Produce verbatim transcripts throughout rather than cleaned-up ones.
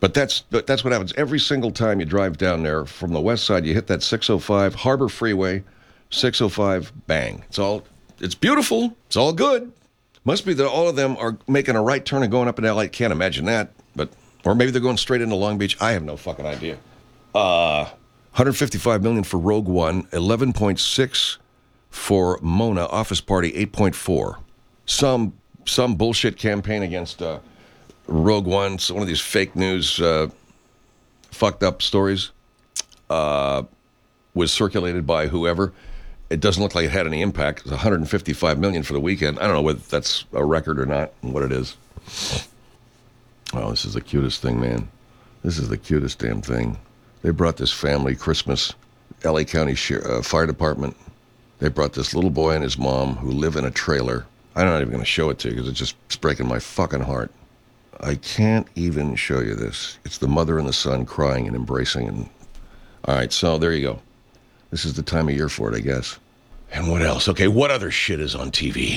But that's but that's what happens every single time you drive down there from the west side. You hit that six oh five Harbor Freeway, six oh five, bang. It's all, it's beautiful. It's all good. Must be that all of them are making a right turn and going up in L A. Can't imagine that. But or maybe they're going straight into Long Beach. I have no fucking idea. Uh, one hundred fifty-five million dollars for Rogue One, eleven point six for Mona. Office Party, eight point four. Some some bullshit campaign against uh, Rogue One, so one of these fake news, uh, fucked up stories, uh, was circulated by whoever. It doesn't look like it had any impact. It's one hundred fifty-five million dollars for the weekend. I don't know whether that's a record or not and what it is. Oh, this is the cutest thing, man. This is the cutest damn thing. They brought this family Christmas, L A County uh, Fire Department. They brought this little boy and his mom who live in a trailer. I'm not even going to show it to you because it's just it's breaking my fucking heart. I can't even show you this. It's the mother and the son crying and embracing. And all right, so there you go. This is the time of year for it, I guess. And what else? Okay, what other shit is on T V?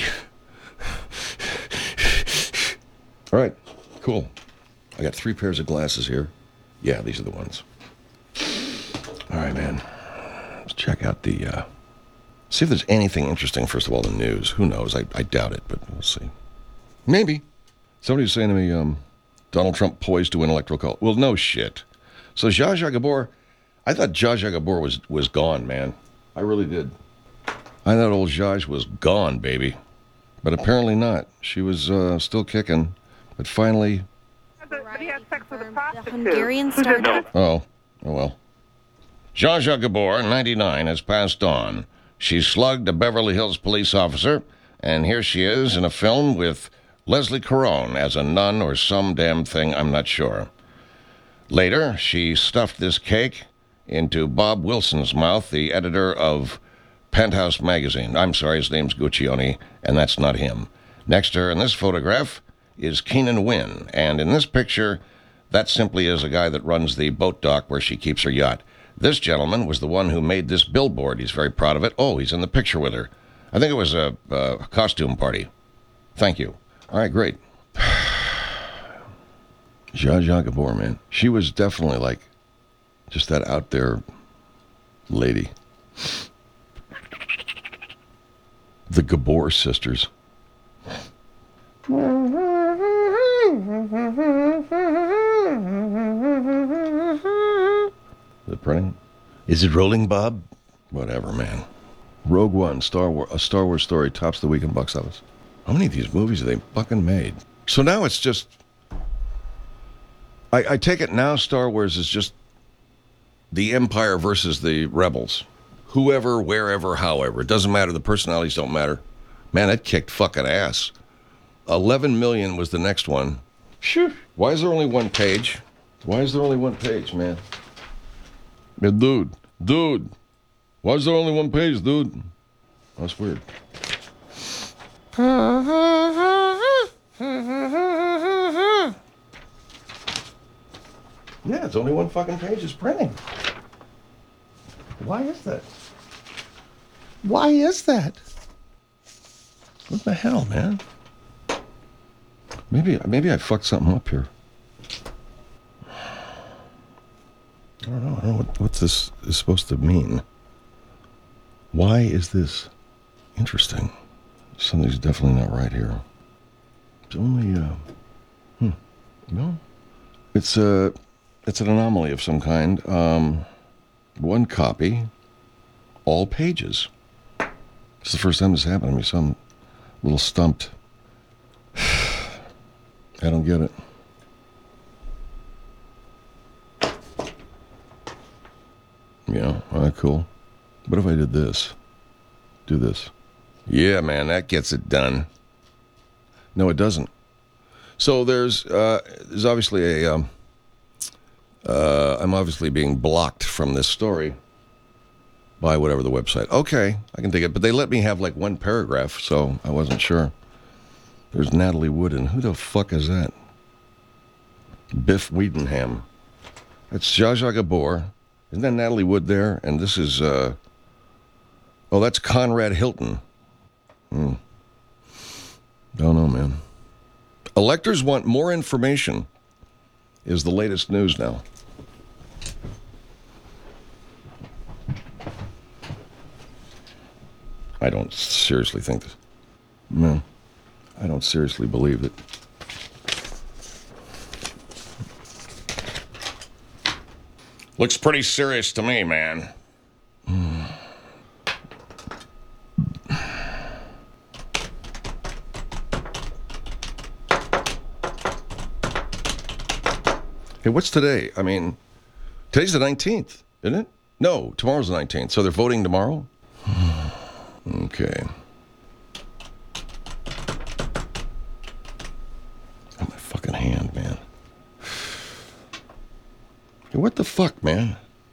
All right, cool. I got three pairs of glasses here. Yeah, these are the ones. All right, man. Let's check out the... Uh, see if there's anything interesting, first of all, in the news. Who knows? I, I doubt it, but we'll see. Maybe. Somebody was saying to me, um, Donald Trump poised to win electoral college. Well, no shit. So Zsa Zsa Gabor, I thought Zsa Zsa Gabor was, was gone, man. I really did. I thought old Zsa was gone, baby. But apparently not. She was uh, still kicking. But finally... But he had sex with a prostitute. The Hungarian star... Oh, oh well. Zsa Zsa Gabor, ninety-nine, has passed on. She slugged a Beverly Hills police officer, and here she is in a film with Leslie Caron as a nun or some damn thing, I'm not sure. Later, she stuffed this cake into Bob Wilson's mouth, the editor of Penthouse magazine. I'm sorry, his name's Guccione, and that's not him. Next to her in this photograph is Keenan Wynn, and in this picture, that simply is a guy that runs the boat dock where she keeps her yacht. This gentleman was the one who made this billboard. He's very proud of it. Oh, he's in the picture with her. I think it was a, a costume party. Thank you. All right, great. Zsa Zsa Gabor, man. She was definitely like just that out there lady. The Gabor sisters. Is it printing? Is it rolling, Bob? Whatever, man. Rogue One, Star Wars, a Star Wars story tops the weekend box office. How many of these movies have they fucking made? So now it's just... I, I take it now Star Wars is just the Empire versus the Rebels. Whoever, wherever, however. It doesn't matter. The personalities don't matter. Man, that kicked fucking ass. eleven million was the next one. Phew. Why is there only one page? Why is there only one page, man? Yeah, dude, dude. Why is there only one page, dude? That's weird. Yeah, it's only one fucking page is printing. Why is that? Why is that? What the hell, man? Maybe, maybe I fucked something up here. I don't know. I don't know what, what this is supposed to mean. Why is this interesting? Something's definitely not right here. It's only, uh, hmm, no. It's a, it's an anomaly of some kind. Um, one copy, all pages. It's the first time this happened to me, so I'm a little stumped. I don't get it. Yeah, all right, cool. What if I did this? Do this. Yeah, man, that gets it done. No, it doesn't. So there's uh, there's obviously a... Um, uh, I'm obviously being blocked from this story by whatever the website. Okay, I can dig it. But they let me have like one paragraph, so I wasn't sure. There's Natalie Wood, and who the fuck is that? Biff Wiedenham. That's Zsa Zsa Gabor. Isn't that Natalie Wood there? And this is, uh... oh, that's Conrad Hilton. Hmm. Don't know, man. Electors want more information is the latest news now. I don't seriously think this. No, I don't seriously believe it. Looks pretty serious to me, man. Mm. Hey, what's today? I mean, today's the nineteenth, isn't it? No, tomorrow's the nineteenth. So they're voting tomorrow? Okay. Oh, my fucking hand, man. Hey, what the fuck, man?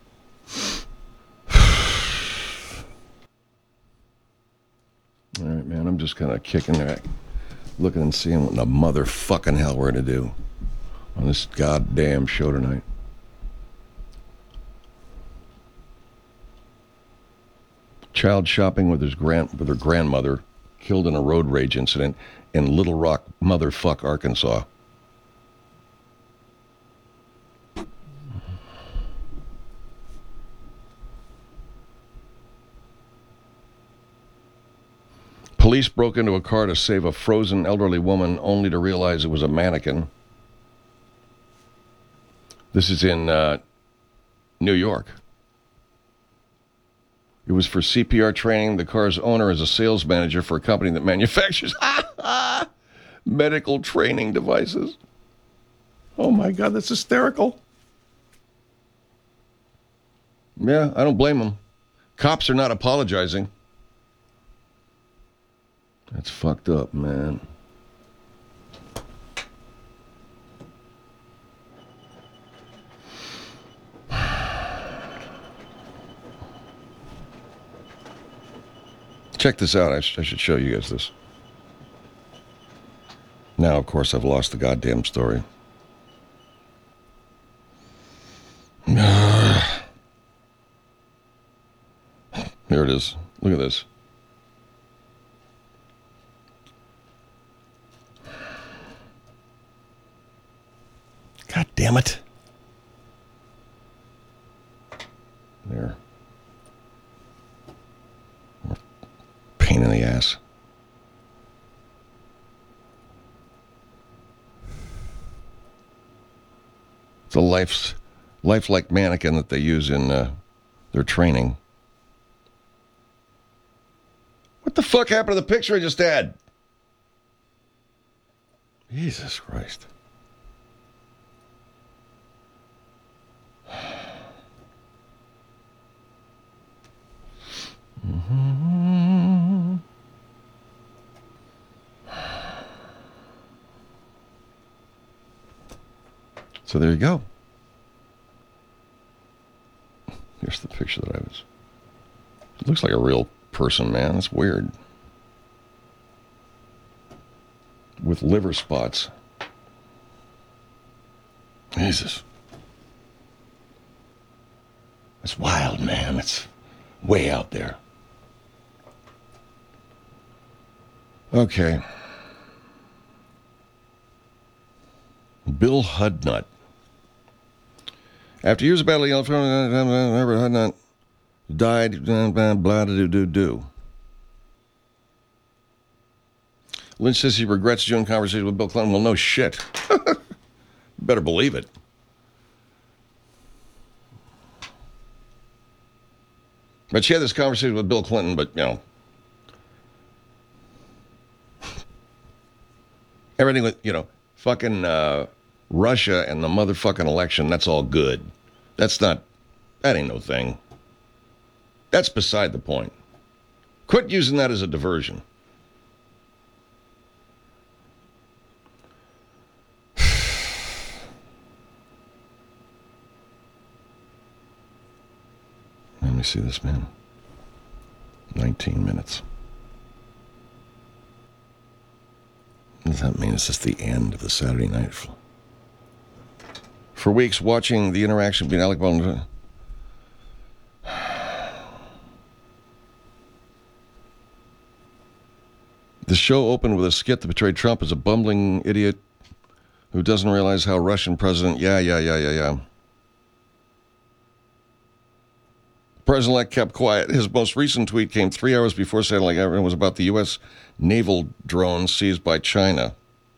All right, man, I'm just kind of kicking back, looking and seeing what in the motherfucking hell we're going to do on this goddamn show tonight. Child shopping with his grand with her grandmother killed in a road rage incident in Little Rock, motherfuck, Arkansas. Police broke into a car to save a frozen elderly woman, only to realize it was a mannequin. This is in uh, New York. It was for C P R training. The car's owner is a sales manager for a company that manufactures medical training devices. Oh my God, that's hysterical. Yeah, I don't blame them. Cops are not apologizing. That's fucked up, man. Check this out. I, sh- I should show you guys this. Now, of course, I've lost the goddamn story. Here it is. Look at this. God damn it. There. Pain in the ass. It's a life's, lifelike mannequin that they use in uh, their training. What the fuck happened to the picture I just had? Jesus Christ. Mm-hmm. So there you go. Here's the picture that I was. It looks like a real person, man. It's weird. With liver spots. Jesus. It's wild, man. It's way out there. Okay. Bill Hudnut. After years of battling, Herbert Hudnut died, blah, blah, do, do, do. Lynch says he regrets June conversation with Bill Clinton. Well, no shit. Better believe it. But she had this conversation with Bill Clinton, but, you know, everything with, you know, fucking uh, Russia and the motherfucking election, that's all good. That's not, that ain't no thing. That's beside the point. Quit using that as a diversion. Let me see this, man. nineteen minutes. What does that mean? Is this the end of the Saturday night? For weeks, watching the interaction between Alec Baldwin. The show opened with a skit that portrayed Trump as a bumbling idiot who doesn't realize how Russian president, yeah, yeah, yeah, yeah, yeah. President-elect kept quiet. His most recent tweet came three hours before satellite everyone was about the U S naval drone seized by China.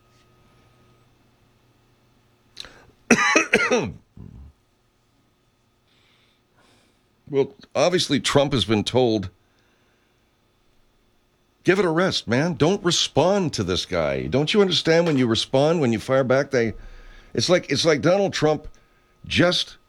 Well, obviously Trump has been told, give it a rest, man. Don't respond to this guy. Don't you understand when you respond, when you fire back, they it's like it's like Donald Trump just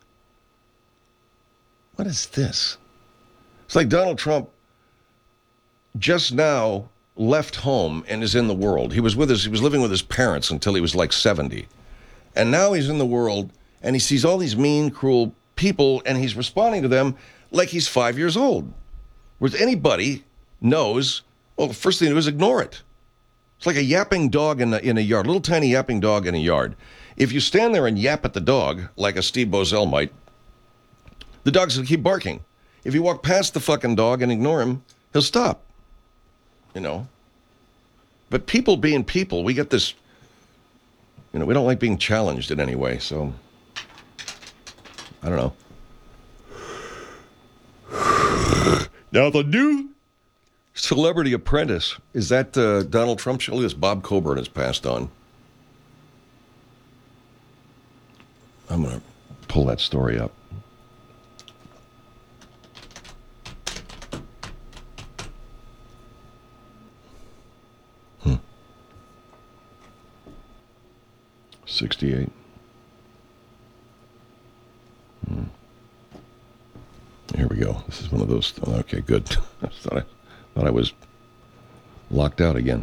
what is this? It's like Donald Trump just now left home and is in the world. He was with his he was living with his parents until he was like seventy. And now he's in the world and he sees all these mean, cruel people and he's responding to them like he's five years old. Whereas anybody knows, well, the first thing to do is ignore it. It's like a yapping dog in a, in a yard, a little tiny yapping dog in a yard. If you stand there and yap at the dog, like a Steve Bozell might, the dog's going to keep barking. If you walk past the fucking dog and ignore him, he'll stop. You know? But people being people, we get this, you know, we don't like being challenged in any way, so I don't know. Now the new Celebrity Apprentice, is that uh, Donald Trump show? This Bob Coburn has passed on. I'm going to pull that story up. Hmm. sixty-eight. Hmm. Here we go. This is one of those. Okay, good. I thought I, thought I was locked out again.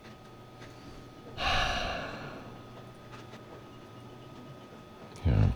Yeah.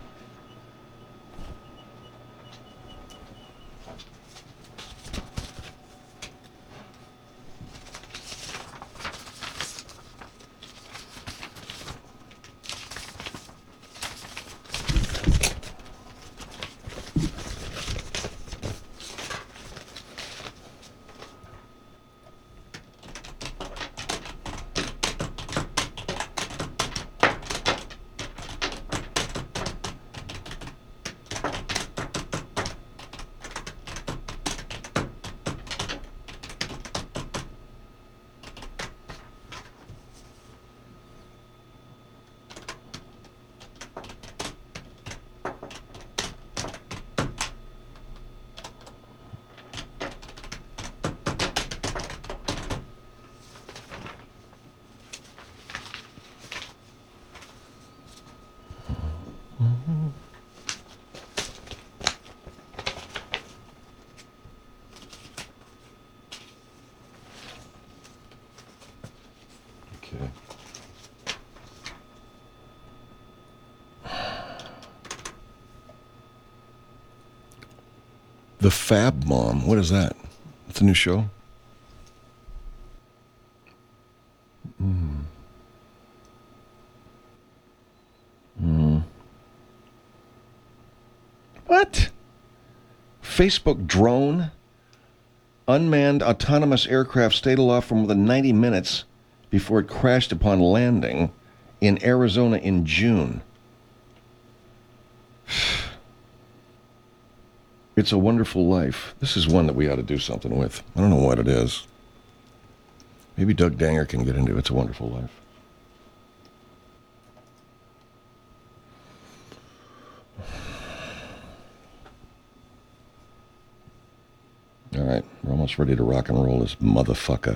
Okay. The Fab Mom. What is that? It's a new show? Hmm. Hmm. What? Facebook drone? Unmanned autonomous aircraft stayed aloft for more than ninety minutes before it crashed upon landing in Arizona in June. It's a Wonderful Life. This is one that we ought to do something with. I don't know what it is. Maybe Doug Danger can get into It's a Wonderful Life. All right, we're almost ready to rock and roll this motherfucker.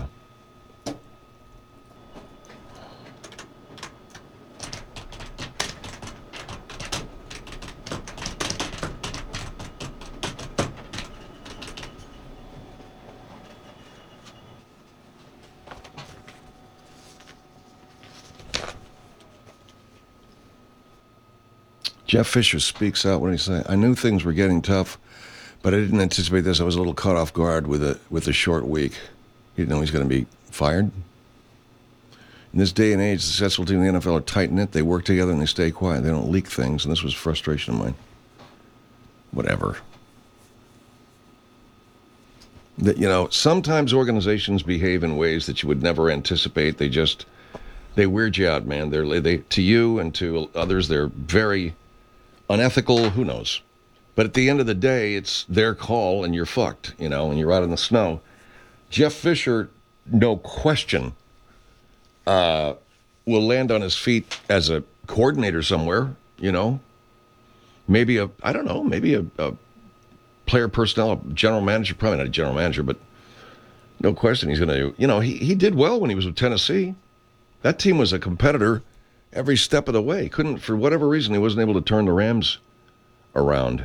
Jeff Fisher speaks out. What did he say? I knew things were getting tough, but I didn't anticipate this. I was a little caught off guard with a with a short week. He didn't know he's going to be fired. In this day and age, the successful team in the N F L are tight-knit. They work together and they stay quiet. They don't leak things, and this was frustration of mine. Whatever. That, you know, sometimes organizations behave in ways that you would never anticipate. They just They weird you out, man. They're they to you and to others. They're very unethical. Who knows? But at the end of the day, it's their call, and you're fucked. You know, and you're out in the snow. Jeff Fisher, no question, uh, will land on his feet as a coordinator somewhere. You know, maybe a I don't know, maybe a, a player personnel, a general manager, probably not a general manager, but no question he's going to. You know, he he did well when he was with Tennessee. That team was a competitor every step of the way. Couldn't, for whatever reason, he wasn't able to turn the Rams around.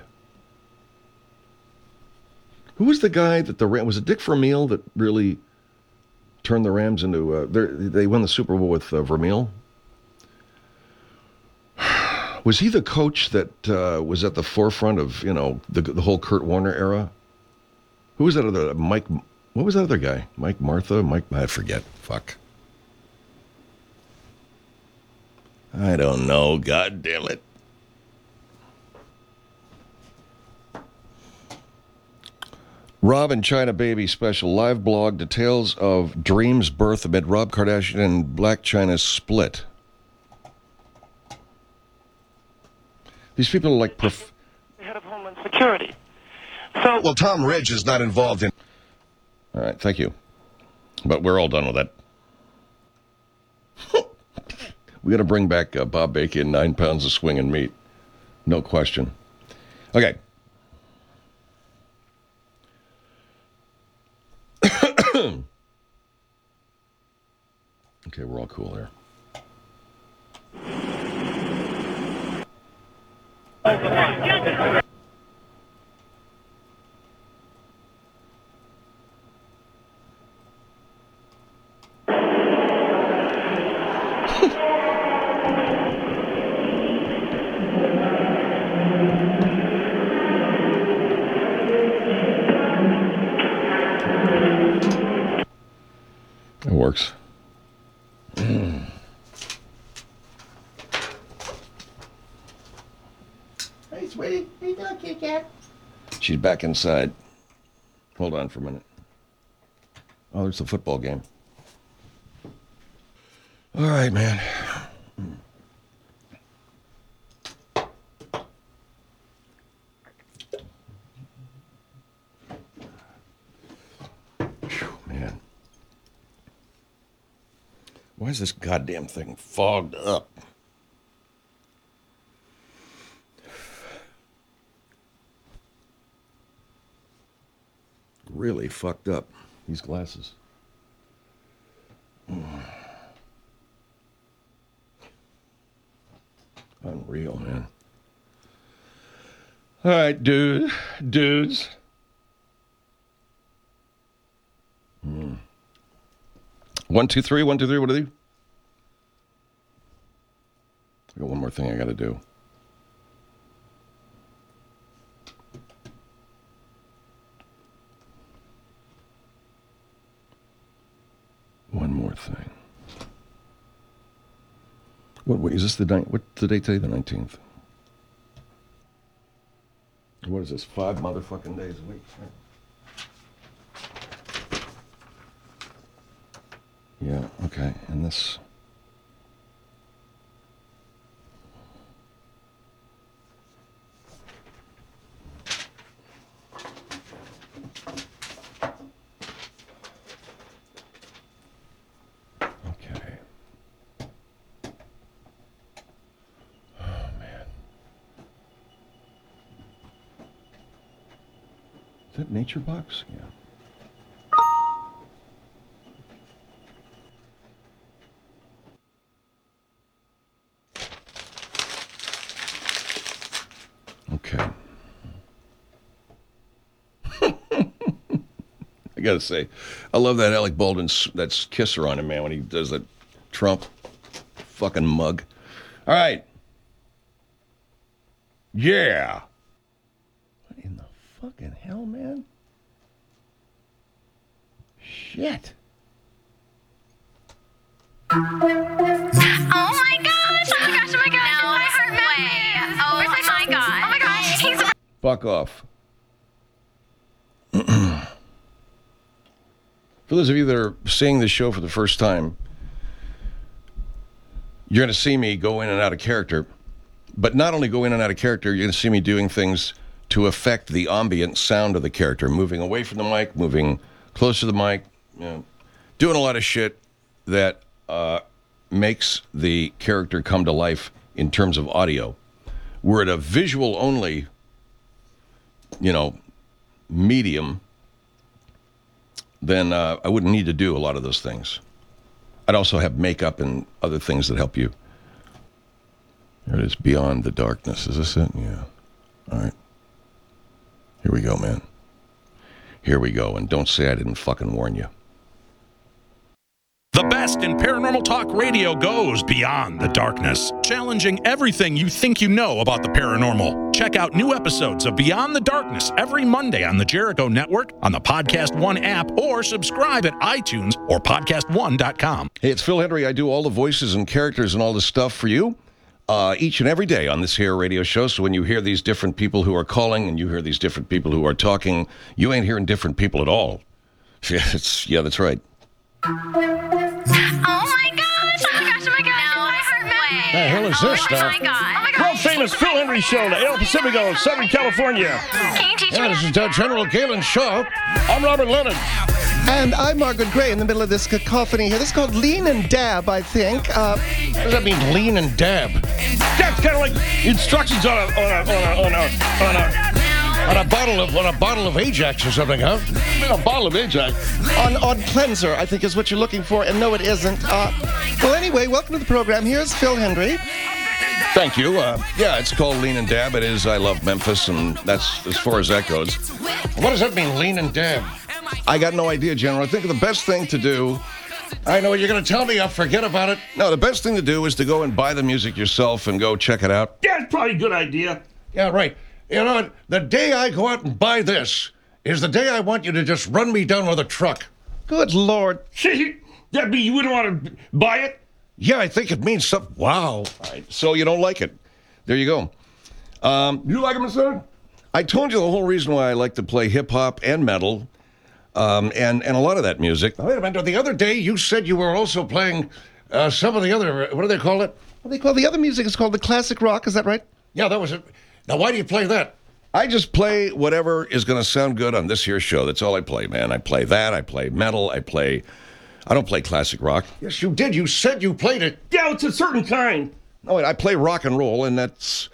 Who was the guy that the Rams, was it Dick Vermeil that really turned the Rams into, uh, they won the Super Bowl with uh, Vermeil? Was he the coach that uh, was at the forefront of, you know, the, the whole Kurt Warner era? Who was that other, Mike, what was that other guy? Mike Martha? Mike, I forget. Fuck. I don't know. God damn it. Rob and China Baby special live blog details of Dream's birth amid Rob Kardashian and Blac Chyna's split. These people are like prof- head of Homeland Security. So well, Tom Ridge is not involved in. All right, thank you. But we're all done with that. We got to bring back uh, Bob Bacon, nine pounds of swinging meat. No question. Okay. Okay, we're all cool there. It works. Mm. Hey, sweetie. How you doing, Kit Kat? She's back inside. Hold on for a minute. Oh, there's the football game. All right, man. Whew, man. Why is this goddamn thing fogged up? Really fucked up, these glasses. Mm. Unreal, man. All right, dude, dudes. Mm. One, two, three, one, two, three, what are they? I got one more thing I got to do. One more thing. What, wait, is this the night? What's the date today? The nineteenth. What is this? Five motherfucking days a week. Yeah, okay. And this. Okay. Oh, man. Is that Nature Box? Yeah. Okay. I gotta say, I love that Alec Baldwin, that's kisser on him, man, when he does that Trump fucking mug. All right. Yeah. What in the fucking hell, man? Shit. Oh my gosh! Oh my gosh! Oh my gosh! No, I hurt way. Oh, where's my phone? God! Oh my gosh! He's a- Fuck off. For those of you that are seeing this show for the first time, you're going to see me go in and out of character. But not only go in and out of character, you're going to see me doing things to affect the ambient sound of the character, moving away from the mic, moving closer to the mic, you know, doing a lot of shit that uh, makes the character come to life in terms of audio. We're at a visual only, you know, medium, then uh, I wouldn't need to do a lot of those things. I'd also have makeup and other things that help you. There it is, Beyond the Darkness. Is this it? Yeah. All right. Here we go, man. Here we go, and don't say I didn't fucking warn you. The best in paranormal talk radio goes Beyond the Darkness, challenging everything you think you know about the paranormal. Check out new episodes of Beyond the Darkness every Monday on the Jericho Network, on the Podcast One app, or subscribe at iTunes or podcast one dot com. Hey, it's Phil Hendry. I do all the voices and characters and all this stuff for you uh, each and every day on this here radio show. So when you hear these different people who are calling and you hear these different people who are talking, you ain't hearing different people at all. Yeah, it's, yeah that's right. Oh my gosh! Oh my gosh! Oh my gosh! No, I heard Matt. The hell is this Oh stuff? my god! Oh my World gosh! famous Phil Hendry Show, the El Pacifico, Southern California. Can you teach Yeah, me? this is uh, General Galen Shaw. I'm Robert Leonard. And I'm Margaret Gray in the middle of this cacophony here. This is called Lean and Dab, I think. Uh, What does that mean, lean and dab? That's kind of like instructions on a on a on a on a on a, on a bottle of on a bottle of Ajax or something, huh? A bottle of Ajax. on, on cleanser, I think is what you're looking for, and no, it isn't. Uh, well, anyway, welcome to the program. Here's Phil Hendry. Thank you. Uh, yeah, it's called Lean and Dab. It is I Love Memphis, and that's as far as that goes. What does that mean, lean and dab? I got no idea, General. I think the best thing to do... I know what you're going to tell me. I'll forget about it. No, the best thing to do is to go and buy the music yourself and go check it out. Yeah, it's probably a good idea. Yeah, right. You know, the day I go out and buy this is the day I want you to just run me down with a truck. Good Lord. That mean you wouldn't want to buy it? Yeah, I think it means something. Wow. All right, so you don't like it. There you go. Um, You like it, son? I told you the whole reason why I like to play hip-hop and metal um, and, and a lot of that music. Wait a minute. The other day you said you were also playing uh, some of the other, what do they call it? What do they call the other music? Is called the classic rock. Is that right? Yeah, that was it. Now, why do you play that? I just play whatever is going to sound good on this here show. That's all I play, man. I play that. I play metal. I play... I don't play classic rock. Yes, you did. You said you played it. Yeah, it's a certain kind. No, wait, I play rock and roll, and that's...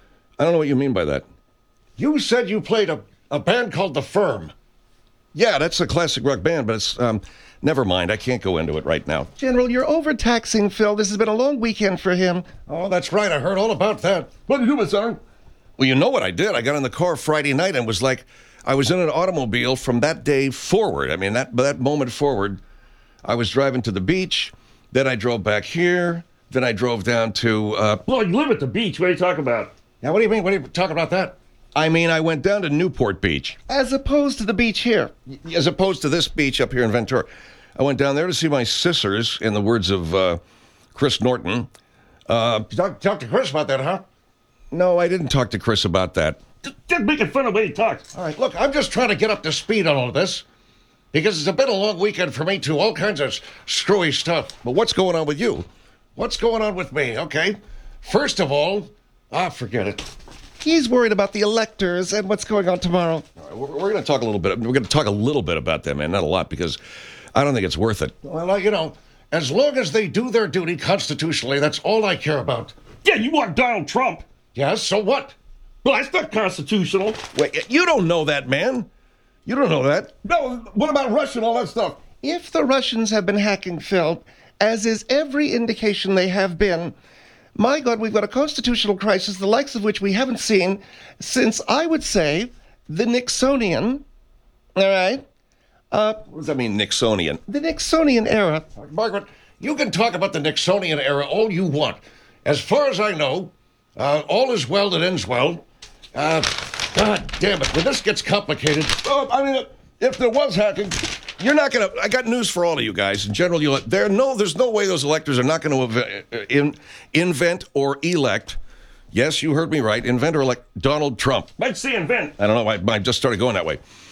I don't know what you mean by that. You said you played a, a band called The Firm. Yeah, that's a classic rock band, but it's... Um, never mind. I can't go into it right now. General, you're overtaxing Phil. This has been a long weekend for him. Oh, that's right. I heard all about that. What did you do, son? Well, you know what I did. I got in the car Friday night and was like... I was in an automobile from that day forward. I mean, that that moment forward... I was driving to the beach, then I drove back here, then I drove down to... Uh, Well, you live at the beach. What are you talking about? Yeah, what do you mean? What are you talking about that? I mean, I went down to Newport Beach, As opposed to the beach here. as opposed to this beach up here in Ventura. I went down there to see my sisters, in the words of uh, Chris Norton. Uh, You talk, talk to Chris about that, huh? no, I didn't talk to Chris about that. Just, just making fun of the way he talks. All right, look, I'm just trying to get up to speed on all of this. Because it's been a long weekend for me, too. All kinds of screwy stuff. But what's going on with you? What's going on with me, okay? First of all, ah, forget it. He's worried about the electors and what's going on tomorrow. All right, we're we're going to talk a little bit. We're going to talk a little bit about that, man. Not a lot, because I don't think it's worth it. Well, you know, as long as they do their duty constitutionally, that's all I care about. Yeah, you want Donald Trump. Yes, so what? Well, that's not constitutional. Wait, you don't know that, man. You don't know that. No, what about Russia and all that stuff? If the Russians have been hacking Phil, as is every indication they have been, my God, we've got a constitutional crisis, the likes of which we haven't seen since, I would say, the Nixonian, all right? Uh, What does that mean, Nixonian? the Nixonian era. Margaret, you can talk about the Nixonian era all you want. As far as I know, uh, all is well that ends well. Uh, God damn it, when this gets complicated... Oh, I mean, if there was hacking, you're not going to... I got news for all of you guys. In general, you there no, there's no way those electors are not going to in, invent or elect, yes, you heard me right, invent or elect Donald Trump. Let's see invent. I don't know, I, I just started going that way.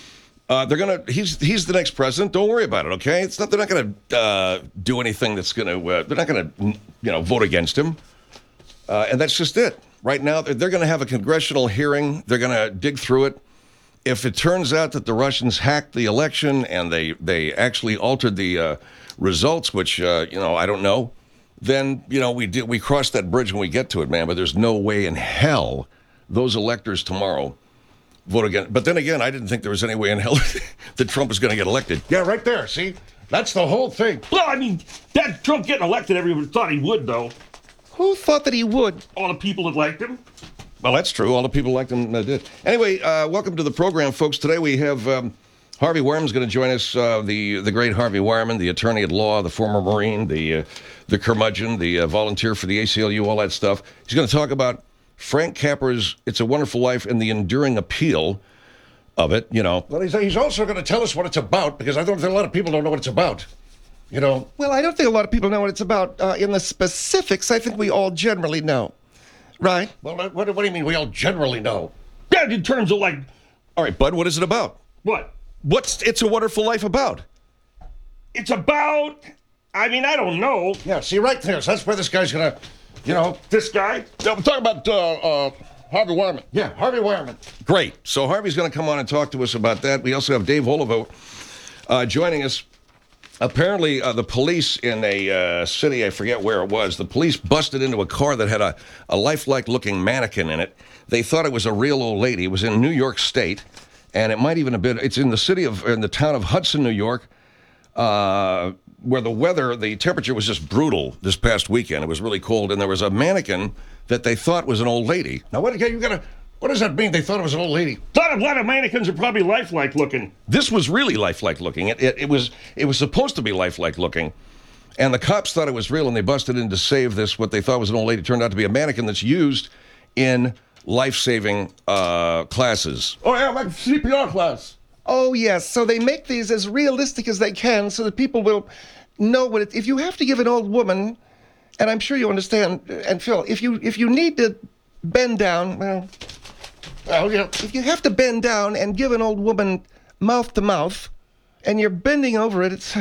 Uh, they're gonna. He's he's the next president. Don't worry about it. Okay, it's not. They're not gonna uh, do anything that's gonna. Uh, they're not gonna, you know, vote against him. Uh, and that's just it. Right now, they're, they're gonna have a congressional hearing. They're gonna dig through it. If it turns out that the Russians hacked the election and they they actually altered the uh, results, which uh, you know I don't know, then you know we did we cross that bridge when we get to it, man. But there's no way in hell those electors tomorrow vote again. But then again, I didn't think there was any way in hell that Trump was going to get elected. Yeah, right there. See, that's the whole thing. Well, I mean, that Trump getting elected, everyone thought he would, though. Who thought that he would? All the people that liked him. Well, that's true. All the people like him uh, did. Anyway, uh, welcome to the program, folks. Today we have um, Harvey Wireman's going to join us. Uh, the the great Harvey Wireman, the attorney at law, the former Marine, the uh, the curmudgeon, the uh, volunteer for the A C L U, all that stuff. He's going to talk about Frank Capra's "It's a Wonderful Life" and the enduring appeal of it. You know, Well, he's, he's also going to tell us what it's about, because I don't think a lot of people don't know what it's about. You know, Well, I don't think a lot of people know what it's about. Uh, in the specifics, I think we all generally know. Right? well, what, what do you mean we all generally know? Yeah, in terms of like, all right, Bud, what is it about? what? What's "It's a Wonderful Life" about? It's about, I mean, I don't know. Yeah, see, right there. So that's where this guy's going to, you know. This guy? No, I'm talking about uh, uh, Harvey Wireman. Yeah, Harvey Wireman. Great. So Harvey's going to come on and talk to us about that. We also have Dave Olivo uh, joining us. Apparently, uh, the police in a uh, city, I forget where it was, the police busted into a car that had a, a lifelike-looking mannequin in it. They thought it was a real old lady. It was in New York State, and it might even have been, it's in the city of, in the town of Hudson, New York, uh, where the weather, the temperature was just brutal this past weekend. It was really cold, and there was a mannequin that they thought was an old lady. Now, what, you gotta, what does that mean? They thought it was an old lady. A lot of, lot of mannequins are probably lifelike looking. This was really lifelike looking. It, it, it was it was supposed to be lifelike looking. And the cops thought it was real, and they busted in to save this, what they thought was an old lady. It turned out to be a mannequin that's used in life-saving uh, classes. Oh, yeah, like C P R class. Oh, yes. So they make these as realistic as they can so that people will know what it... If you have to give an old woman, and I'm sure you understand, and Phil, if you if you need to bend down, well... Well, yeah. If you have to bend down and give an old woman mouth to mouth, and you're bending over it, it's... All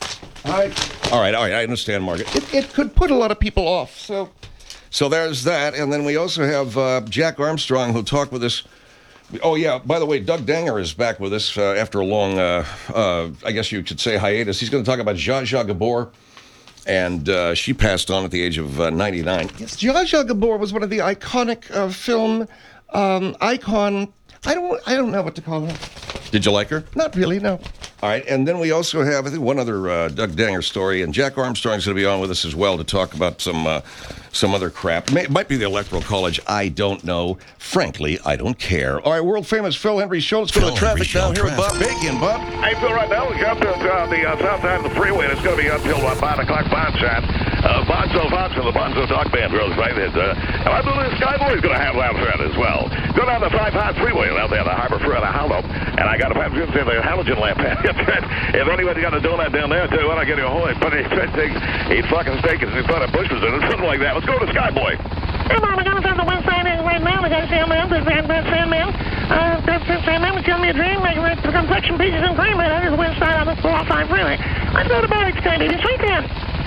right. All right, all right, I understand, Margaret. It, it could put a lot of people off, so... So there's that, and then we also have uh, Jack Armstrong, who'll talk with us. Oh, yeah, by the way, Doug Danger is back with us uh, after a long, uh, uh, I guess you could say, hiatus. He's going to talk about Zsa Zsa Gabor, and uh, she passed on at the age of uh, ninety-nine. Yes, Zsa Zsa Gabor was one of the iconic uh, film um, icon... I don't I don't know what to call her. Did you like her? Not really, no. All right, and then we also have, I think, one other uh, Doug Danger story, and Jack Armstrong's going to be on with us as well to talk about some uh, some other crap. It might be the Electoral College. I don't know. Frankly, I don't care. All right, world-famous Phil Henry Show. Let's go to the traffic now here with Bob Bacon. Bob? Hey, Phil, right now, we got to uh, the uh, south side of the freeway, and it's going to be uphill about five o'clock Bonshine. Uh, Bonzo Fox and the Bonzo Dog Band goes right in. Uh, and I believe Skyboy's going to have loud fret as well. Go down the five high freeway out there, the Harbor Front of Hollow, and I got a passenger say the halogen lamp. If anybody got a donut down there, too, when I get you a whole but he eat fucking steak and he thought a bush was in it, something like that. Let's go to Skyboy. Hey, Mom, I'm going to the west side right now. We got Sandman, the Sandman. Uh, that Sandman was telling me a dream, making it become section pieces and cream, and that is the west side of the four oh five freeway. Let's go to Bollard Street. It's right there.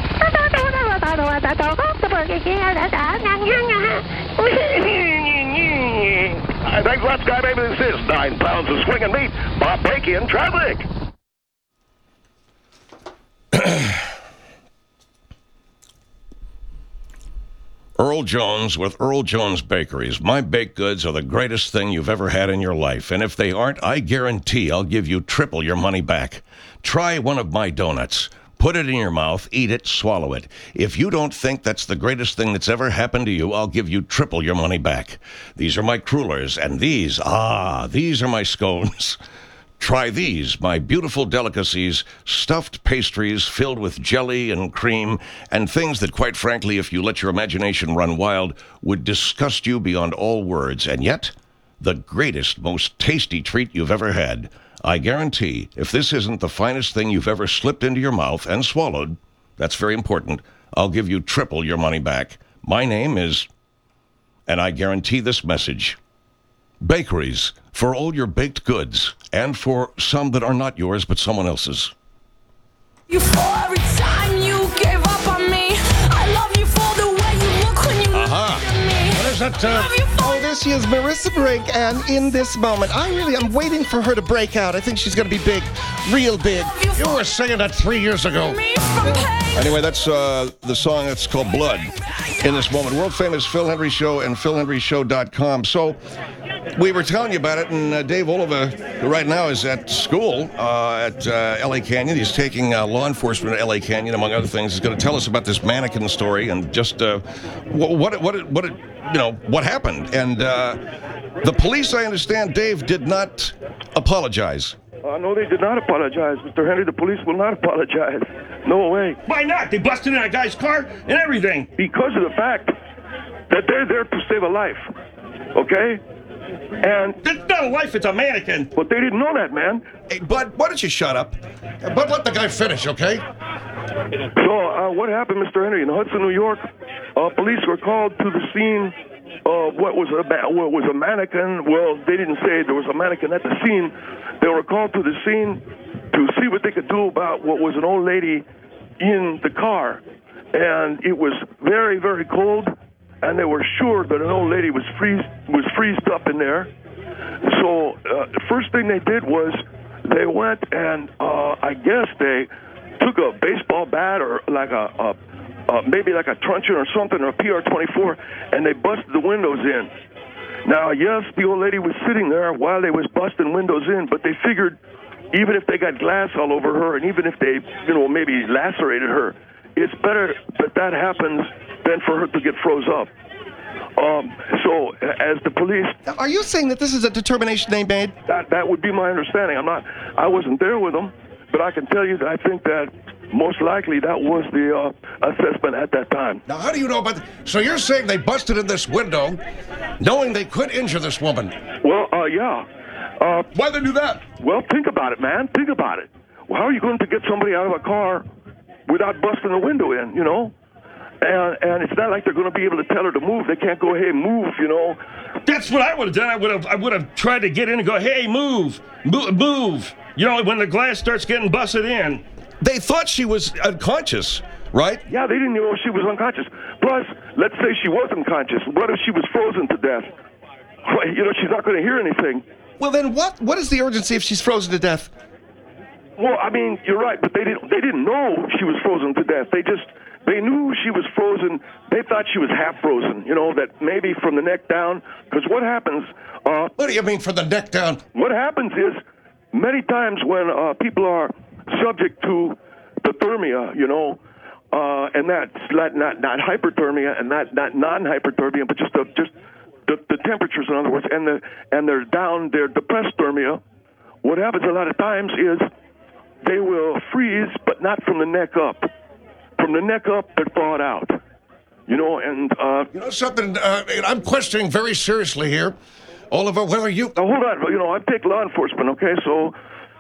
I think that's Sky Baby. This is nine pounds of swinging meat. Bob Bacon, traffic. Earl Jones with Earl Jones Bakeries. My baked goods are the greatest thing you've ever had in your life. And if they aren't, I guarantee I'll give you triple your money back. Try one of my donuts. Put it in your mouth, eat it, swallow it. If you don't think that's the greatest thing that's ever happened to you, I'll give you triple your money back. These are my crullers, and these, ah, these are my scones. Try these, my beautiful delicacies, stuffed pastries filled with jelly and cream, and things that, quite frankly, if you let your imagination run wild, would disgust you beyond all words. And yet, the greatest, most tasty treat you've ever had. I guarantee, if this isn't the finest thing you've ever slipped into your mouth and swallowed, that's very important, I'll give you triple your money back. My name is, and I guarantee this message Bakeries, for all your baked goods, and for some that are not yours but someone else's. You for every time you gave up on me. I love you for the way you look when you Aha. look at me. What is that? Uh, Love you for Oh, there she is, Marissa Brink, and in this moment, I really, I'm waiting for her to break out. I think she's going to be big, real big. you you for were singing that three years ago. me from pain. Anyway, that's uh, the song that's called Blood in this moment. World famous Phil Hendry Show and phil hendry show dot com. So we were telling you about it, and uh, Dave Oliva, who right now is at school uh, at uh, L A Canyon. He's taking uh, law enforcement at L A Canyon, among other things. He's going to tell us about this mannequin story and just uh, what, what, what, what, you know, what happened. And uh, the police, I understand, Dave, did not apologize. Uh, no, they did not apologize, Mister Henry. The police will not apologize. No way. Why not? They busted in a guy's car and everything. Because of the fact that they're there to save a life. Okay? And It's not a life, it's a mannequin. but they didn't know that, man. Hey, Bud, why don't you shut up? But let the guy finish, okay? So uh, what happened, Mister Henry? In Hudson, New York, uh, police were called to the scene of what was a ma- what was a mannequin. Well, they didn't say there was a mannequin at the scene. They were called to the scene to see what they could do about what was an old lady in the car, and it was very, very cold, and they were sure that an old lady was freeze was freezed up in there. So uh, the first thing they did was they went and uh, I guess they took a baseball bat or like a, a uh, maybe like a truncheon or something or a P R twenty-four, and they busted the windows in. Now, yes, the old lady was sitting there while they was busting windows in, but they figured even if they got glass all over her and even if they, you know, maybe lacerated her, it's better that that happens than for her to get froze up. Um, so, as the police, Are you saying that this is a determination they made? that that would be my understanding. I'm not, I wasn't there with them, but I can tell you that I think that most likely that was the uh, assessment at that time. Now, how do you know about th- So you're saying they busted in this window knowing they could injure this woman? Well, uh, yeah. Uh, Why'd they do that? well, think about it, man. Think about it. Well, how are you going to get somebody out of a car without busting the window in, you know? And, and it's not like they're going to be able to tell her to move. They can't go, hey, move, you know. That's what I would have done. I would have I would have tried to get in and go, hey, move, move, move. You know, when the glass starts getting busted in. They thought she was unconscious, right? Yeah, they didn't know she was unconscious. Plus, let's say she was unconscious. What if she was frozen to death? Well, you know, she's not going to hear anything. Well, then what? What is the urgency if she's frozen to death? Well, I mean, you're right, but they didn't. They didn't know she was frozen to death. They just they knew she was frozen. They thought she was half frozen. You know, that maybe from the neck down. Because what happens? Uh, What do you mean from the neck down? what happens is many times when uh, people are subject to hypothermia, you know, uh, and that's not, not not hyperthermia and not not non-hyperthermia, but just the just the, the temperatures, in other words, and the and they're down, they're depressed thermia. What happens a lot of times is they will freeze, but not from the neck up. From the neck up, they're thawed out. You know, and uh, You know something? Uh, I'm questioning very seriously here. Oliver, where are you? now hold on. You know, I take law enforcement. Okay, so.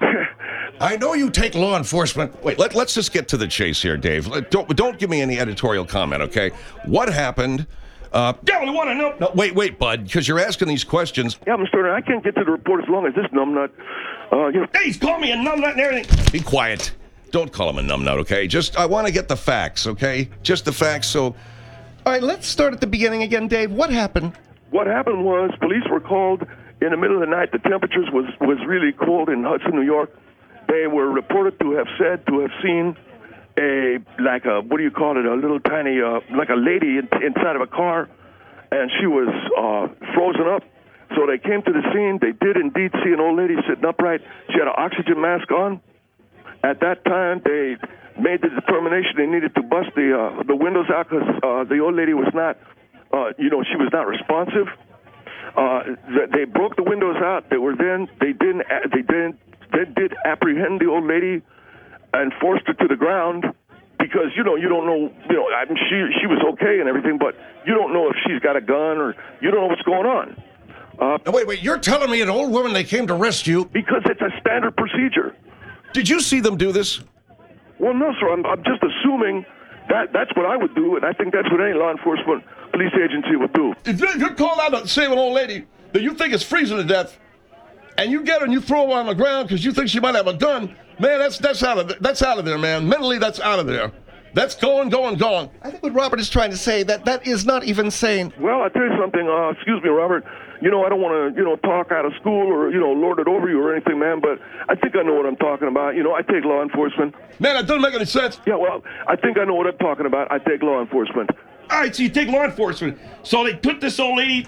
I know you take law enforcement. Wait, let, let's just get to the chase here, Dave. Let- Don't, don't give me any editorial comment, okay? What happened? Uh, Yeah, we want to know. no, wait, wait, Bud, because you're asking these questions. Yeah, Mister Turner, I can't get to the report as long as this numbnut. Uh, you know, Hey, he's called me a numbnut and everything. Be quiet. Don't call him a numbnut, okay? Just, I want to get the facts, okay? Just the facts, so... All right, let's start at the beginning again, Dave. What happened? what happened was police were called in the middle of the night. The temperatures was, was really cold in Hudson, New York. They were reported to have said to have seen a, like a, what do you call it, a little tiny, uh, like a lady in, inside of a car, and she was uh, frozen up. So they came to the scene. They did indeed see an old lady sitting upright. She had an oxygen mask on. At that time, they made the determination they needed to bust the uh, the windows out because uh, the old lady was not, uh, you know, she was not responsive. Uh, they broke the windows out. They were then they didn't they didn't they did apprehend the old lady and forced her to the ground because you know you don't know you know I mean, she she was okay and everything, but you don't know if she's got a gun or you don't know what's going on. Uh, Now, wait, wait, you're telling me an old woman they came to rescue? because it's a standard procedure. Did you see them do this? Well, no, sir. I'm, I'm just assuming that that's what I would do, and I think that's what any law enforcement police agency would do. If you- you're calling out to save an old lady, that you think is freezing to death, and you get her and you throw her on the ground because you think she might have a gun, man, that's that's out of th- that's out of there, man. Mentally, that's out of there. That's going, going, going. I think what Robert is trying to say, that that is not even sane. Well, I'll tell you something. Uh, excuse me, Robert. You know, I don't want to, you know, talk out of school or, you know, lord it over you or anything, man, but I think I know what I'm talking about. You know, I take law enforcement. Man, that doesn't make any sense. Yeah, well, I think I know what I'm talking about. I take law enforcement. All right, so you take law enforcement. So they put this old lady...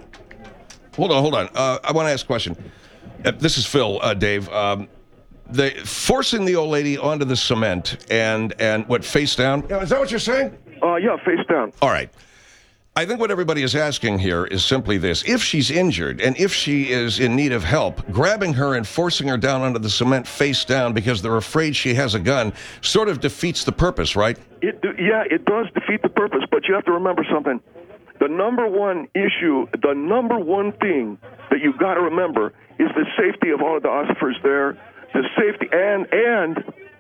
Hold on, hold on. Uh, I want to ask a question. Uh, this is Phil, uh, Dave. Um, they forcing the old lady onto the cement and, and what, face down? Yeah, is that what you're saying? Uh, yeah, face down. All right. I think what everybody is asking here is simply this. If she's injured and if she is in need of help, grabbing her and forcing her down onto the cement face down because they're afraid she has a gun sort of defeats the purpose, right? It do, yeah, it does defeat the purpose, but you have to remember something. The number one issue, the number one thing that you've got to remember is the safety of all of the officers there, the safety and and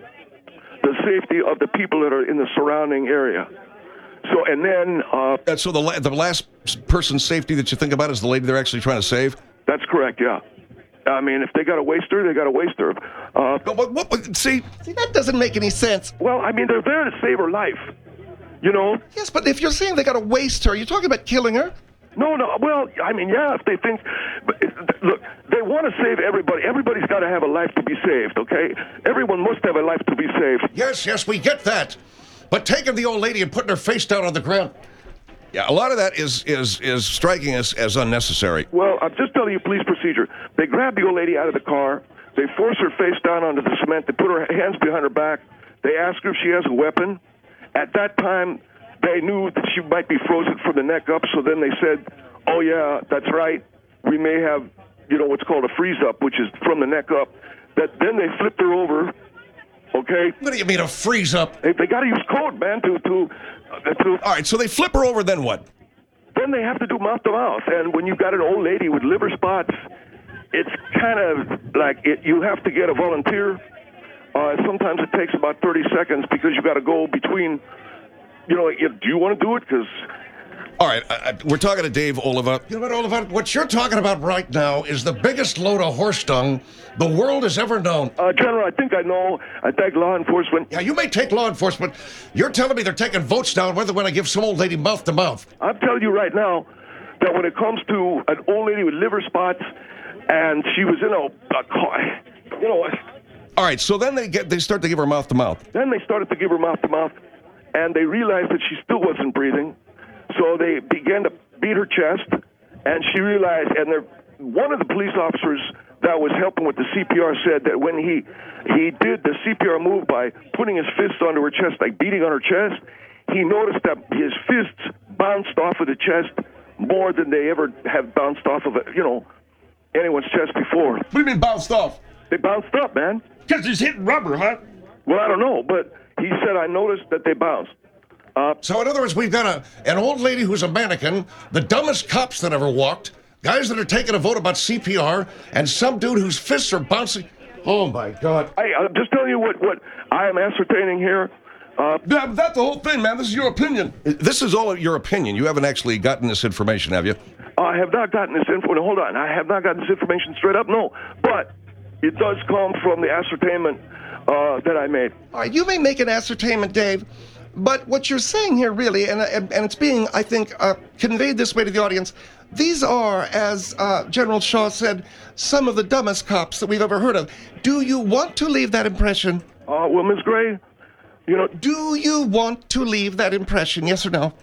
the safety of the people that are in the surrounding area. So, and then... Uh, uh, so the, la- the last person's safety that you think about is the lady they're actually trying to save? That's correct, yeah. I mean, if they got to waste her, they got to waste her. Uh, but, what, what, see? See, that doesn't make any sense. Well, I mean, they're there to save her life, you know? Yes, but if you're saying they got to waste her, you're talking about killing her? No, no, well, I mean, yeah, if they think... But, look, they want to save everybody. Everybody's got to have a life to be saved, okay? Everyone must have a life to be saved. Yes, yes, we get that. But taking the old lady and putting her face down on the ground. Yeah, a lot of that is is is striking us as unnecessary. Well, I'm just telling you police procedure. They grab the old lady out of the car. They force her face down onto the cement. They put her hands behind her back. They ask her if she has a weapon. At that time, they knew that she might be frozen from the neck up, so then they said, oh, yeah, that's right. We may have, you know, what's called a freeze-up, which is from the neck up. That Then they flipped her over. Okay. What do you mean a freeze up? They, they got to use code, man. To to, uh, to. All right. So they flip her over. Then what? Then they have to do mouth to mouth. And when you've got an old lady with liver spots, it's kind of like it, you have to get a volunteer. Uh, sometimes it takes about thirty seconds because you got to go between. You know, if, do you want to do it? Because. All right, I, I, we're talking to Dave Oliva. You know what, Oliva? What you're talking about right now is the biggest load of horse dung the world has ever known. Uh, General, I think I know. I take law enforcement. Yeah, you may take law enforcement. You're telling me they're taking votes down whether when I give some old lady mouth to mouth. I'm telling you right now that when it comes to an old lady with liver spots and she was in a, a car, you know. All right, so then they get they start to give her mouth to mouth. Then they started to give her mouth to mouth, and they realized that she still wasn't breathing. So they began to beat her chest, and she realized, and one of the police officers that was helping with the C P R said that when he he did the C P R move by putting his fists onto her chest, like beating on her chest, he noticed that his fists bounced off of the chest more than they ever have bounced off of, you know, anyone's chest before. What do you mean bounced off? They bounced up, man. Because he's hitting rubber, huh? Well, I don't know, but he said, I noticed that they bounced. Uh, so in other words, we've got a an old lady who's a mannequin, the dumbest cops that ever walked, guys that are taking a vote about C P R, and some dude whose fists are bouncing. Oh, my God. I, I'm just telling you what, what I am ascertaining here. Uh, that, that's the whole thing, man. This is your opinion. This is all your opinion. You haven't actually gotten this information, have you? I have not gotten this info. No, hold on. I have not gotten this information straight up, no. But it does come from the ascertainment uh, that I made. All right, you may make an ascertainment, Dave. But what you're saying here, really, and and, and it's being, I think, uh, conveyed this way to the audience, these are, as uh, General Shaw said, some of the dumbest cops that we've ever heard of. Do you want to leave that impression? Uh, well, Miss Gray, you know... Do you want to leave that impression, yes or no?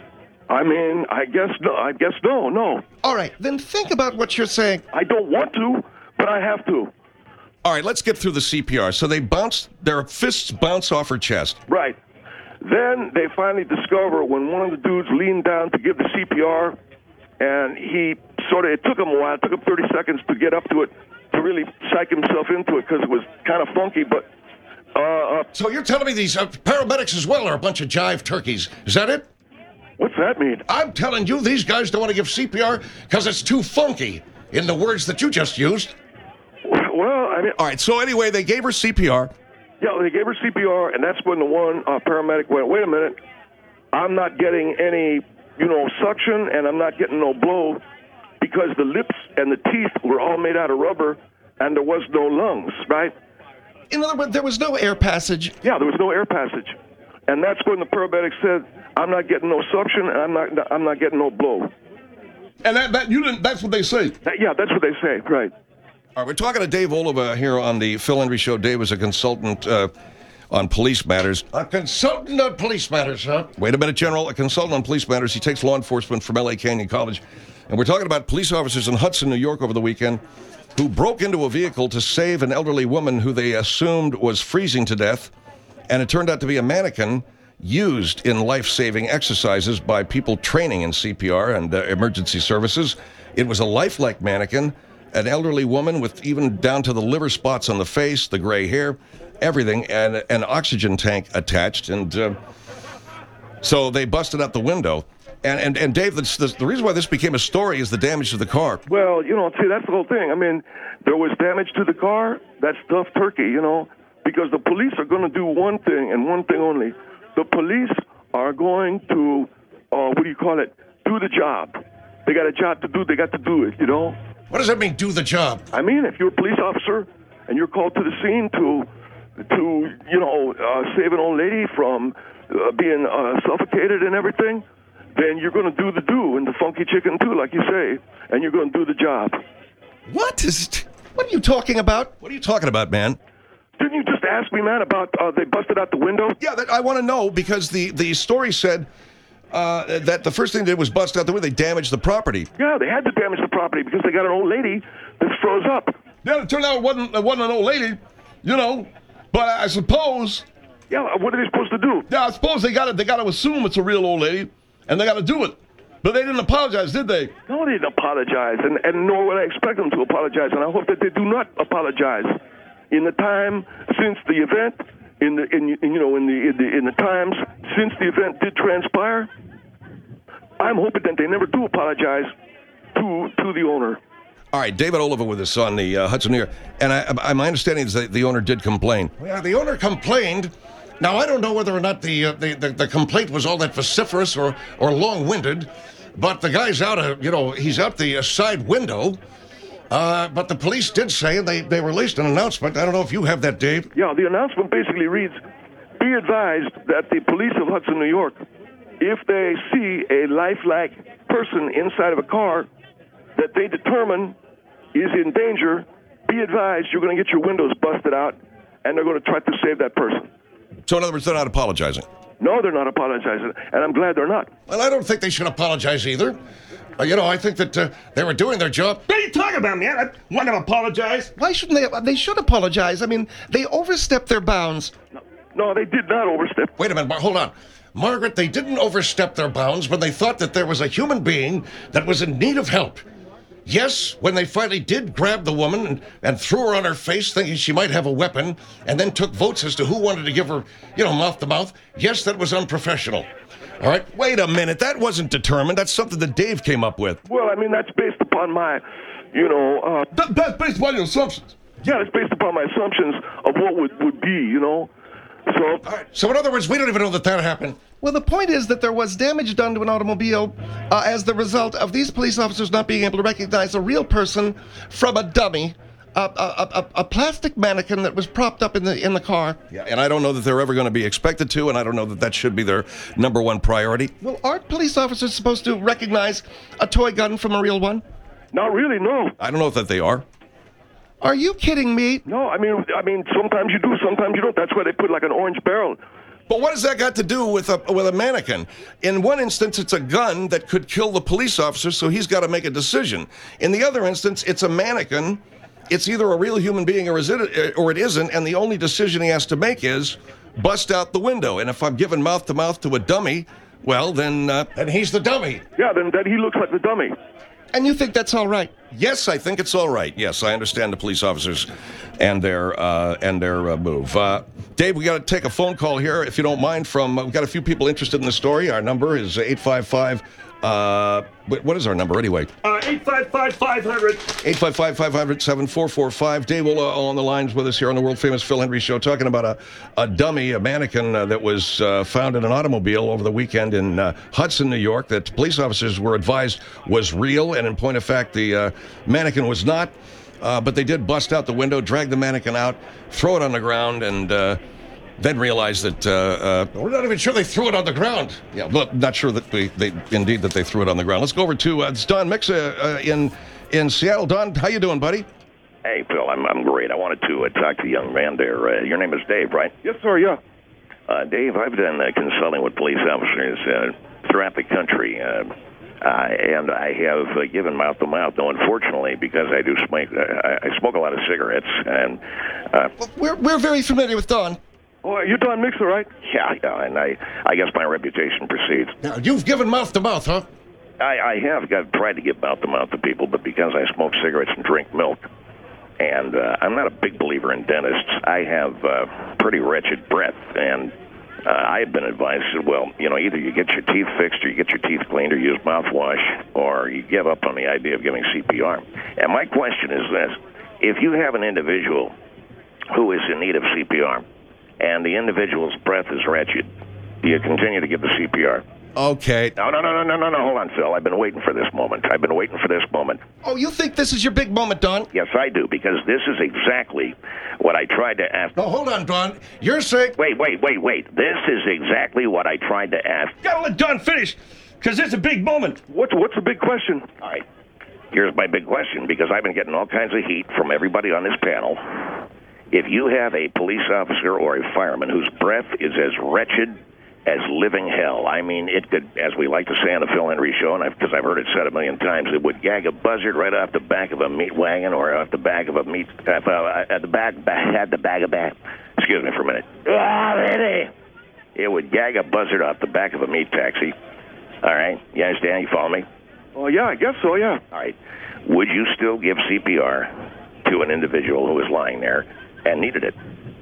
I mean, I guess no. I guess no, no. All right, then think about what you're saying. I don't want to, but I have to. All right, let's get through the C P R. So they bounce, their fists bounce off her chest. Right. Then they finally discover when one of the dudes leaned down to give the C P R, and he sort of, it took him a while, it took him thirty seconds to get up to it, to really psych himself into it, because it was kind of funky, but... Uh, uh, so you're telling me these uh, paramedics as well are a bunch of jive turkeys. Is that it? What's that mean? I'm telling you, these guys don't want to give C P R because it's too funky, in the words that you just used. Well, I mean... All right, so anyway, they gave her C P R. Yeah, they gave her C P R, and that's when the one uh, paramedic went, wait a minute, I'm not getting any, you know, suction, and I'm not getting no blow. because the lips and the teeth were all made out of rubber and there was no lungs, right? In other words, there was no air passage. Yeah, there was no air passage. And that's when the paramedic said, I'm not getting no suction and I'm not I'm not getting no blow. And that, that you didn't that's what they say. That, yeah, that's what they say, right. All right, we're talking to Dave Oliva here on the Phil Hendry Show. Dave is a consultant uh, on police matters. A consultant on police matters, huh? Wait a minute, General. A consultant on police matters. He takes law enforcement from L A Canyon College. And we're talking about police officers in Hudson, New York over the weekend who broke into a vehicle to save an elderly woman who they assumed was freezing to death. And it turned out to be a mannequin used in life-saving exercises by people training in C P R and uh, emergency services. It was a lifelike mannequin, an elderly woman with even down to the liver spots on the face, the gray hair, everything, and an oxygen tank attached. And uh, so they busted out the window. And, and, and Dave, the, the, the reason why this became a story is the damage to the car. Well, you know, see, that's the whole thing. I mean, there was damage to the car. That's tough turkey, you know, because the police are going to do one thing and one thing only. The police are going to, uh, what do you call it, do the job. They got a job to do. They got to do it, you know. What does that mean, do the job? I mean, if you're a police officer and you're called to the scene to, to you know, uh, save an old lady from uh, being uh, suffocated and everything, then you're going to do the do and the funky chicken too, like you say, and you're going to do the job. What is? What are you talking about? What are you talking about, man? Didn't you just ask me, man, about uh, they busted out the window? Yeah, that, I want to know because the, the story said uh, that the first thing they did was bust out the window. They damaged the property. Yeah, they had to damage the property because they got an old lady that froze up. Yeah, it turned out it wasn't, it wasn't an old lady, you know, but I suppose... Yeah, what are they supposed to do? Yeah, I suppose they got to they got to assume it's a real old lady, and they got to do it. But they didn't apologize, did they? No, they didn't apologize, and, and nor would I expect them to apologize, and I hope that they do not apologize. In the time since the event, in the in, in you know in the, in the in the times since the event did transpire, I'm hoping that they never do apologize to to the owner. All right, David Oliva with us on the uh, Hudson New York, and I, I, my understanding is that the owner did complain. Yeah, the owner complained. Now, I don't know whether or not the, uh, the, the the complaint was all that vociferous or, or long-winded, but the guy's out, of, you know, he's out the uh, side window. Uh, but the police did say, and they, they released an announcement. I don't know if you have that, Dave. Yeah, the announcement basically reads, be advised that the police of Hudson, New York, if they see a lifelike person inside of a car that they determine is in danger, be advised you're going to get your windows busted out, and they're going to try to save that person. So in other words, they're not apologizing. No, they're not apologizing, and I'm glad they're not. Well, I don't think they should apologize either. Uh, you know, I think that uh, they were doing their job. What are you talking about, man? I want to apologize. Why shouldn't they? They should apologize. I mean, they overstepped their bounds. No, no they did not overstep. Wait a minute, Mar- hold on. Margaret, they didn't overstep their bounds when they thought that there was a human being that was in need of help. Yes, when they finally did grab the woman and, and threw her on her face thinking she might have a weapon and then took votes as to who wanted to give her, you know, mouth to mouth, yes, that was unprofessional. All right? Wait a minute. That wasn't determined. That's something that Dave came up with. Well, I mean, that's based upon my, you know... Uh, that, that's based upon your assumptions. Yeah, it's based upon my assumptions of what would, would be, you know? So... All right. So in other words, we don't even know that that happened. Well, the point is that there was damage done to an automobile uh, as the result of these police officers not being able to recognize a real person from a dummy, a, a, a, a plastic mannequin that was propped up in the in the car. Yeah, and I don't know that they're ever going to be expected to, and I don't know that that should be their number one priority. Well, aren't police officers supposed to recognize a toy gun from a real one? Not really, no. I don't know that they are. Are you kidding me? No, I mean, I mean, sometimes you do, sometimes you don't. That's why they put like an orange barrel. But what has that got to do with a with a mannequin? In one instance, it's a gun that could kill the police officer, so he's got to make a decision. In the other instance, it's a mannequin. It's either a real human being or is it or it isn't, and the only decision he has to make is bust out the window. And if I'm giving mouth to mouth to a dummy, well, then uh, then he's the dummy. Yeah, then then he looks like the dummy. And you think that's all right? Yes, I think it's all right. Yes, I understand the police officers and their uh, and their uh, move. Uh, Dave, we got to take a phone call here, if you don't mind. From uh, we've got a few people interested in the story. Our number is eight five five, Uh, but what is our number anyway? Uh, eight five five, five hundred. eight five five, five hundred, seven four four five. Dave Ola on the lines with us here on the world-famous Phil Hendry Show, talking about a, a dummy, a mannequin uh, that was uh, found in an automobile over the weekend in uh, Hudson, New York, that police officers were advised was real, and in point of fact, the uh, mannequin was not. Uh, but they did bust out the window, drag the mannequin out, throw it on the ground, and uh, then realized that uh, uh, we're not even sure they threw it on the ground. Yeah, but not sure that we, they indeed that they threw it on the ground. Let's go over to uh, it's Don Mixa uh, in in Seattle. Don, how you doing, buddy? Hey, Phil, I'm I'm great. I wanted to uh, talk to the young man there. Uh, your name is Dave, right? Yes, sir. Yeah. Uh, Dave, I've done uh, consulting with police officers uh, throughout the country. Uh, Uh, and I have uh, given mouth to mouth, though unfortunately, because I do smoke, uh, I, I smoke a lot of cigarettes, and uh, Well, we're, we're very familiar with Don. Oh, you're Don Mixer, right? yeah, yeah, and I, I guess my reputation precedes. Now, you've given mouth to mouth, huh? I, I have got, tried to give mouth to mouth to people, but because I smoke cigarettes and drink milk, and uh, I'm not a big believer in dentists, I have uh, pretty wretched breath, and uh, I have been advised, well, you know, either you get your teeth fixed or you get your teeth cleaned or use mouthwash, or you give up on the idea of giving C P R. And my question is this: if you have an individual who is in need of C P R, and the individual's breath is wretched, do you continue to give the C P R? Okay. No, no, no, no, no, no, no. Hold on, Phil. I've been waiting for this moment. I've been waiting for this moment. Oh, you think this is your big moment, Don? Yes, I do, because this is exactly what I tried to ask. No, hold on, Don. You're saying... Wait, wait, wait, wait. This is exactly what I tried to ask. Gotta let Don finish, because it's a big moment. What's what's the big question? All right. Here's my big question, because I've been getting all kinds of heat from everybody on this panel. If you have a police officer or a fireman whose breath is as wretched as living hell, I mean, it could, as we like to say on the Phil Hendry Show, and because I've, I've heard it said a million times, it would gag a buzzard right off the back of a meat wagon or off the back of a meat, uh, at the back, at the back of a, excuse me for a minute. Ah, really? It would gag a buzzard off the back of a meat taxi. All right? You understand? You follow me? Oh, yeah, I guess so, yeah. All right. Would you still give C P R to an individual who is lying there and needed it?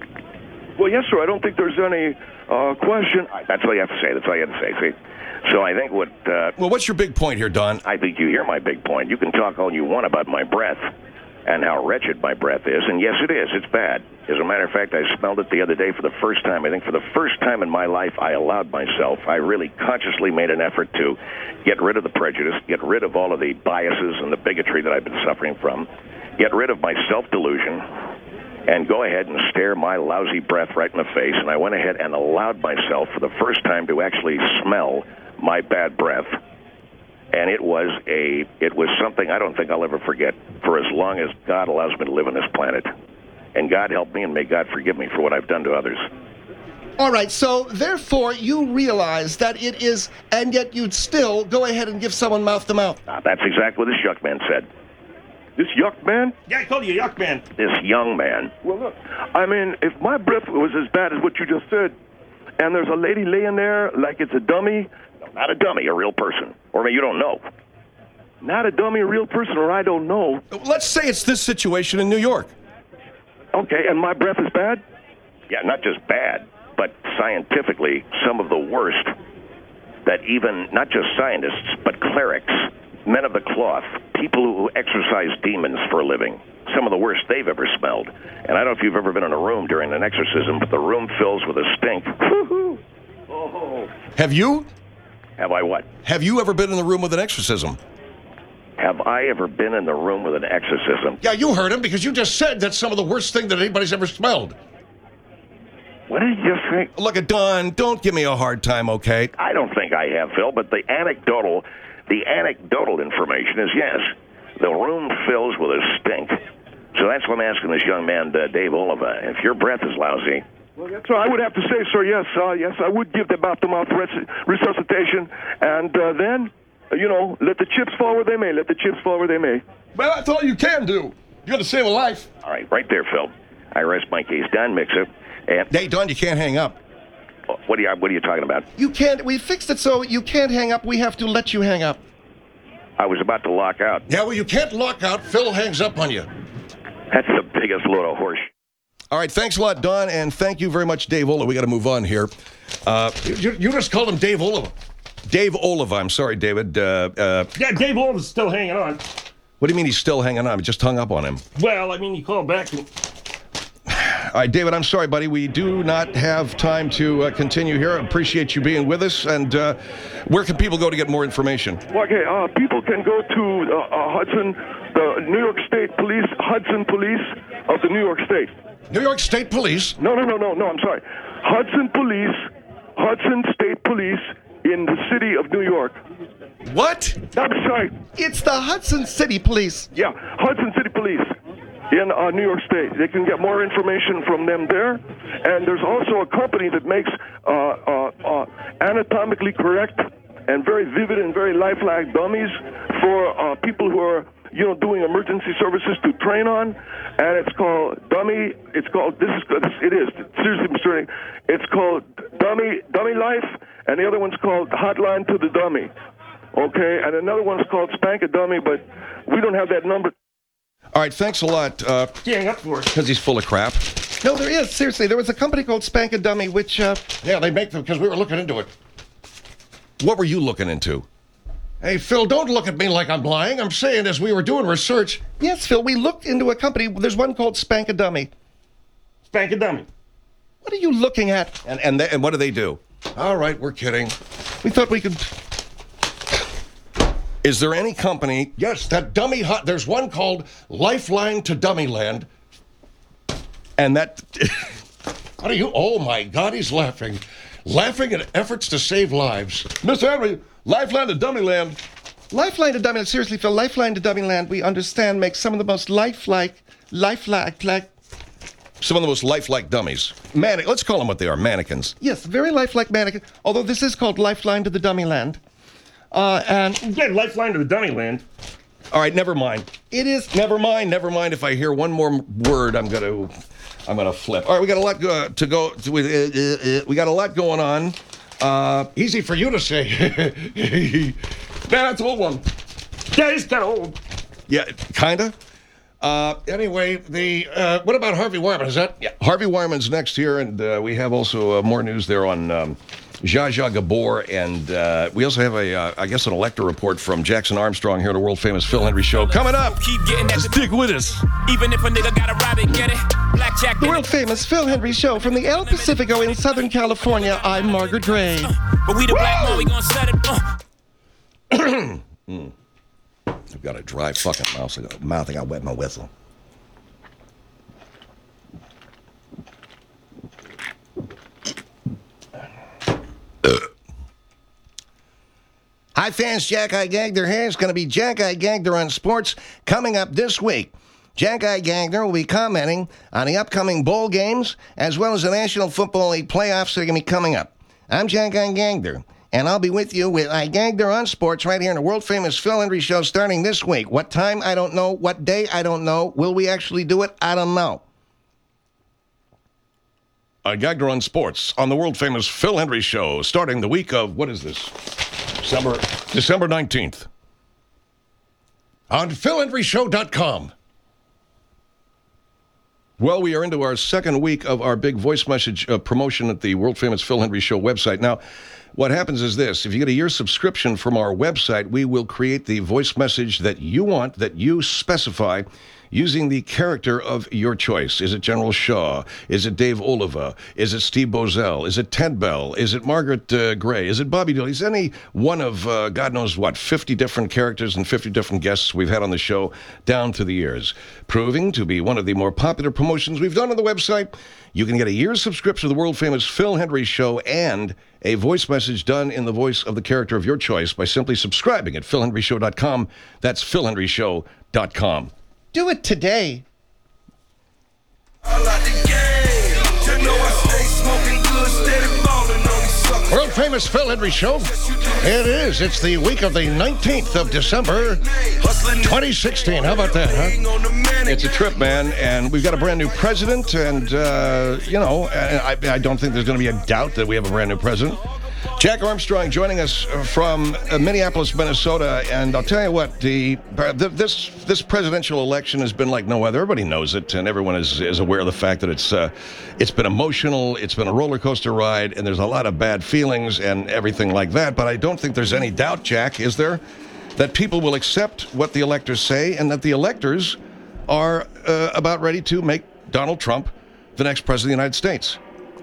Well, yes, sir. I don't think there's any uh, question. That's all you have to say. That's all you have to say. See? So I think what... Uh, well, what's your big point here, Don? I think you hear my big point. You can talk all you want about my breath and how wretched my breath is. And yes, it is. It's bad. As a matter of fact, I smelled it the other day for the first time. I think for the first time in my life, I allowed myself, I really consciously made an effort to get rid of the prejudice, get rid of all of the biases and the bigotry that I've been suffering from, get rid of my self-delusion, and go ahead and stare my lousy breath right in the face. And I went ahead and allowed myself for the first time to actually smell my bad breath. And it was a, it was something I don't think I'll ever forget for as long as God allows me to live on this planet. And God help me, and may God forgive me for what I've done to others. All right, so therefore you realize that it is, and yet you'd still go ahead and give someone mouth to mouth. Uh, that's exactly what this yuck man said. This yuck man? Yeah, I called you yuck man. This young man. Well, look, I mean, if my breath was as bad as what you just said, and there's a lady laying there like it's a dummy. No, not a dummy, a real person. Or maybe you don't know. Not a dummy, a real person, or I don't know. Let's say it's this situation in New York. Okay, and my breath is bad? Yeah, not just bad, but scientifically some of the worst that even, not just scientists, but clerics, men of the cloth, people who exorcise demons for a living, some of the worst they've ever smelled. And I don't know if you've ever been in a room during an exorcism, but the room fills with a stink. Woo-hoo. Oh. Have you? Have I what? Have you ever been in the room with an exorcism? Have I ever been in the room with an exorcism? Yeah, you heard him, because you just said that's some of the worst thing that anybody's ever smelled. What did you think? Look at Don, don't give me a hard time, okay? I don't think I have, Phil, but the anecdotal, the anecdotal information is yes. The room fills with a stink. So that's what I'm asking this young man, uh, Dave Oliva. If your breath is lousy... Well, that's right. I would have to say, sir, yes, uh, yes, I would give the mouth-to-mouth res- resuscitation, and uh, then, uh, you know, let the chips fall where they may. Let the chips fall where they may. Well, that's all you can do. You got to save a life. All right, right there, Phil. I rest my case. Don Mixer. And hey, Don, you can't hang up. What are you, what are you talking about? You can't. We fixed it so you can't hang up. We have to let you hang up. I was about to lock out. Yeah, well, you can't lock out. Phil hangs up on you. That's the biggest load of horse. All right, thanks a lot, Don, and thank you very much, Dave Ola. We got to move on here. Uh, you, you just called him Dave Ola. Dave Oliva. I'm sorry, David. Uh, uh, Yeah, Dave Oliva's still hanging on. what do you mean he's still hanging on? I just hung up on him. Well, I mean, he called back. And... All right, David, I'm sorry, buddy. We do not have time to uh, continue here. I appreciate you being with us. And uh, where can people go to get more information? Okay, uh, people can go to uh, uh, Hudson, the New York State Police, Hudson Police of the New York State. New York State Police? No, no, no, no, no, I'm sorry. Hudson Police, Hudson State Police in the city of New York. What? I'm sorry. It's the Hudson City Police. Yeah, Hudson City Police in uh, New York State. They can get more information from them there. And there's also a company that makes uh, uh, uh, anatomically correct and very vivid and very lifelike dummies for uh, people who are, you know, doing emergency services to train on. And it's called Dummy. It's called, this is, this, it is, seriously, Mister Nick, it's called Dummy, Dummy Life, and the other one's called Hotline to the Dummy. Okay, and another one's called Spank a Dummy, but we don't have that number. All right, thanks a lot. Uh, Gang up for it. Because he's full of crap. No, there is. Seriously, there was a company called Spank a Dummy, which, uh, Yeah, they make them because we were looking into it. What were you looking into? Hey, Phil, don't look at me like I'm lying. I'm saying as we were doing research. yes, Phil, we looked into a company. There's one called Spank a Dummy. Spank a dummy. What are you looking at? And and, they, and what do they do? All right, we're kidding. We thought we could. Is there any company? Yes, that dummy hot. There's one called Lifeline to Dummyland. And that. How do you? Oh my God, he's laughing, laughing at efforts to save lives. Mister Henry, Lifeline to Dummyland. Lifeline to Dummyland. Seriously, Phil, Lifeline to Dummyland, we understand, makes some of the most lifelike, lifelike, like, Some of the most lifelike dummies. Manne- Let's call them what they are, mannequins. yes, very lifelike mannequin. Although this is called Lifeline to the Dummyland. Uh, and Yeah, Lifeline to the Dummy Land. All right, never mind. it is. Never mind, never mind. If I hear one more word, I'm gonna, I'm gonna flip. All right, we got a lot go, to go. To, uh, uh, uh, we got a lot going on. Uh, Easy for you to say. Man, that's an old one. Yeah, he's kind of old. yeah, kinda. Uh, Anyway, the uh, what about Harvey Weinstein? Is that? yeah, Harvey Weinstein's next here, and uh, we have also uh, more news there on um, Zsa Zsa Gabor, and uh, we also have a, uh, I guess, an elector report from Jackson Armstrong here on the world famous Phil Henry Show coming up. Keep getting that. Stick with us. Even if a nigga got a rabbit, get it. Blackjack. The world famous Phil Henry Show from the El Pacifico in Southern California. I'm Margaret Gray. But we the black man, we gon' set it. Uh. mm. I've got a dry fucking mouth. I got, mouth. I got wet my whistle. Hi, fans. Jack I. Gagner here. It's going to be Jack I. Gagner on sports coming up this week. Jack I. Gagner will be commenting on the upcoming bowl games as well as the National Football League playoffs that are going to be coming up. I'm Jack I. Gagner, and I'll be with you with I. Gagner on sports right here in the world-famous Phil Henry Show starting this week. What time? I don't know. What day? I don't know. Will we actually do it? I don't know. I. Gagner on sports on the world-famous Phil Henry Show starting the week of, what is this? December, December nineteenth. On Phil Henry Show dot com. Well, we are into our second week of our big voice message uh, promotion at the world-famous Phil Henry Show website. Now, what happens is this. If you get a year subscription from our website, we will create the voice message that you want, that you specify, using the character of your choice. Is it General Shaw? Is it Dave Oliva? Is it Steve Bozell? Is it Ted Bell? Is it Margaret uh, Gray? Is it Bobby Dill? Is any one of, uh, God knows what, fifty different characters and fifty different guests we've had on the show down to the years, proving to be one of the more popular promotions we've done on the website. You can get a year's subscription to the world-famous Phil Henry Show and a voice message done in the voice of the character of your choice by simply subscribing at Phil Henry Show dot com. That's Phil Henry Show dot com. Do it today. World famous Phil Henry Show. It is. It's the week of the nineteenth of December, twenty sixteen. How about that, huh? It's a trip, man, and we've got a brand new president, and, uh, you know, I, I don't think there's going to be a doubt that we have a brand new president. Jack Armstrong joining us from uh, Minneapolis, Minnesota, and I'll tell you what, the uh, th- this this presidential election has been like no other. Everybody knows it, and everyone is, is aware of the fact that it's uh, it's been emotional, it's been a roller coaster ride, and there's a lot of bad feelings and everything like that. But I don't think there's any doubt, Jack, is there, that people will accept what the electors say, and that the electors are uh, about ready to make Donald Trump the next president of the United States.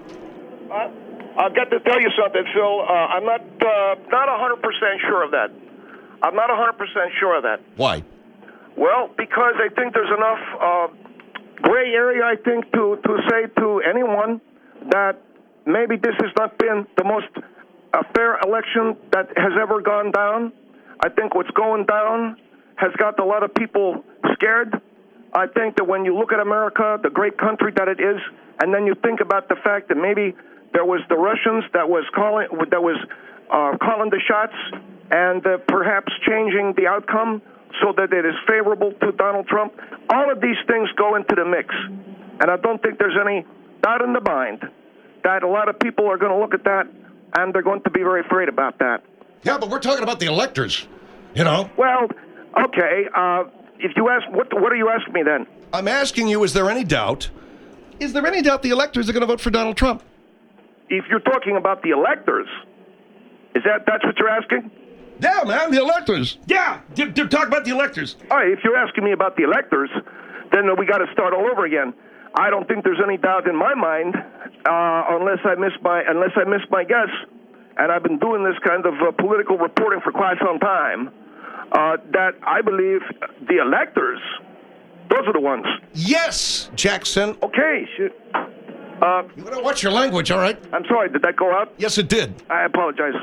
Uh, I've got to tell you something, Phil. Uh, I'm not uh, not one hundred percent sure of that. I'm not one hundred percent sure of that. Why? Well, because I think there's enough uh, gray area, I think, to, to say to anyone that maybe this has not been the most uh, fair election that has ever gone down. I think what's going down has got a lot of people scared. I think that when you look at America, the great country that it is, and then you think about the fact that maybe there was the Russians that was calling that was uh, calling the shots and uh, perhaps changing the outcome so that it is favorable to Donald Trump. All of these things go into the mix, and I don't think there's any doubt in the mind that a lot of people are going to look at that and they're going to be very afraid about that. Yeah, but we're talking about the electors, you know. Well, okay. Uh, if you ask, what what are you asking me then? I'm asking you, is there any doubt? Is there any doubt the electors are going to vote for Donald Trump? If you're talking about the electors, is that that's what you're asking? Yeah, man, the electors. Yeah, d- d- talk about the electors. All right, if you're asking me about the electors, then we got to start all over again. I don't think there's any doubt in my mind, uh, unless I miss my unless I miss my guess. And I've been doing this kind of uh, political reporting for quite some time. Uh, that I believe the electors, those are the ones. Yes, Jackson. Okay, shit. Uh, you gotta watch your language, all right? I'm sorry, did that go out? Yes, it did. I apologize.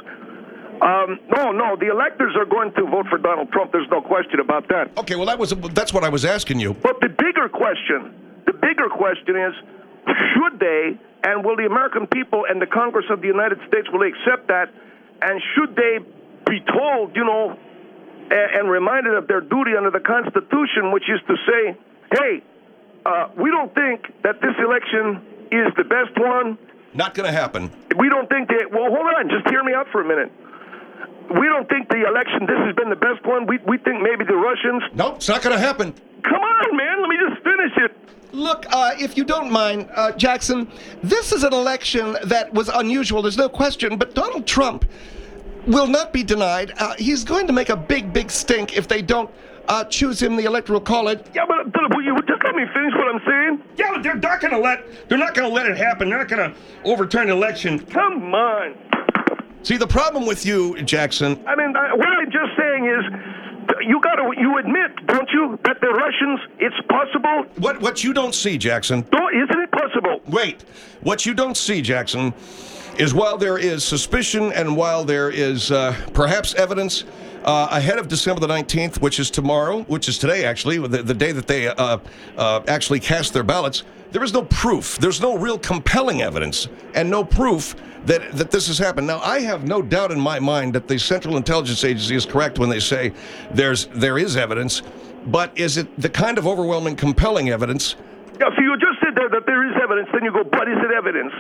Um, no, no, the electors are going to vote for Donald Trump. There's no question about that. Okay, well, that was that's what I was asking you. But the bigger question, the bigger question is, should they, and will the American people and the Congress of the United States, will they accept that? And should they be told, you know, and, and reminded of their duty under the Constitution, which is to say, hey, uh, we don't think that this election is the best one. Not going to happen. We don't think that, well, hold on, just hear me out for a minute. We don't think the election, this has been the best one. We we think maybe the Russians. Nope, it's not going to happen. Come on, man, let me just finish it. Look, uh, if you don't mind, uh, Jackson, this is an election that was unusual, there's no question, but Donald Trump will not be denied. Uh, he's going to make a big, big stink if they don't uh, choose him in the Electoral College. Yeah, but, but will you just let me finish what I'm saying? Yeah, but they're not going to let they're not going to let it happen. They're not going to overturn the election. Come on. See, the problem with you, Jackson. I mean, I, what I'm just saying is, you got to you admit, don't you, that the Russians, it's possible. What what you don't see, Jackson. Don't, isn't it possible? Wait, what you don't see, Jackson, is while there is suspicion and while there is uh, perhaps evidence uh, ahead of December the nineteenth, which is tomorrow, which is today actually, the, the day that they uh, uh, actually cast their ballots, there is no proof. There's no real compelling evidence and no proof that, that this has happened. Now, I have no doubt in my mind that the Central Intelligence Agency is correct when they say there's there is evidence, but is it the kind of overwhelming, compelling evidence? Yeah, so you just said that, that there is evidence, then you go, but is it evidence?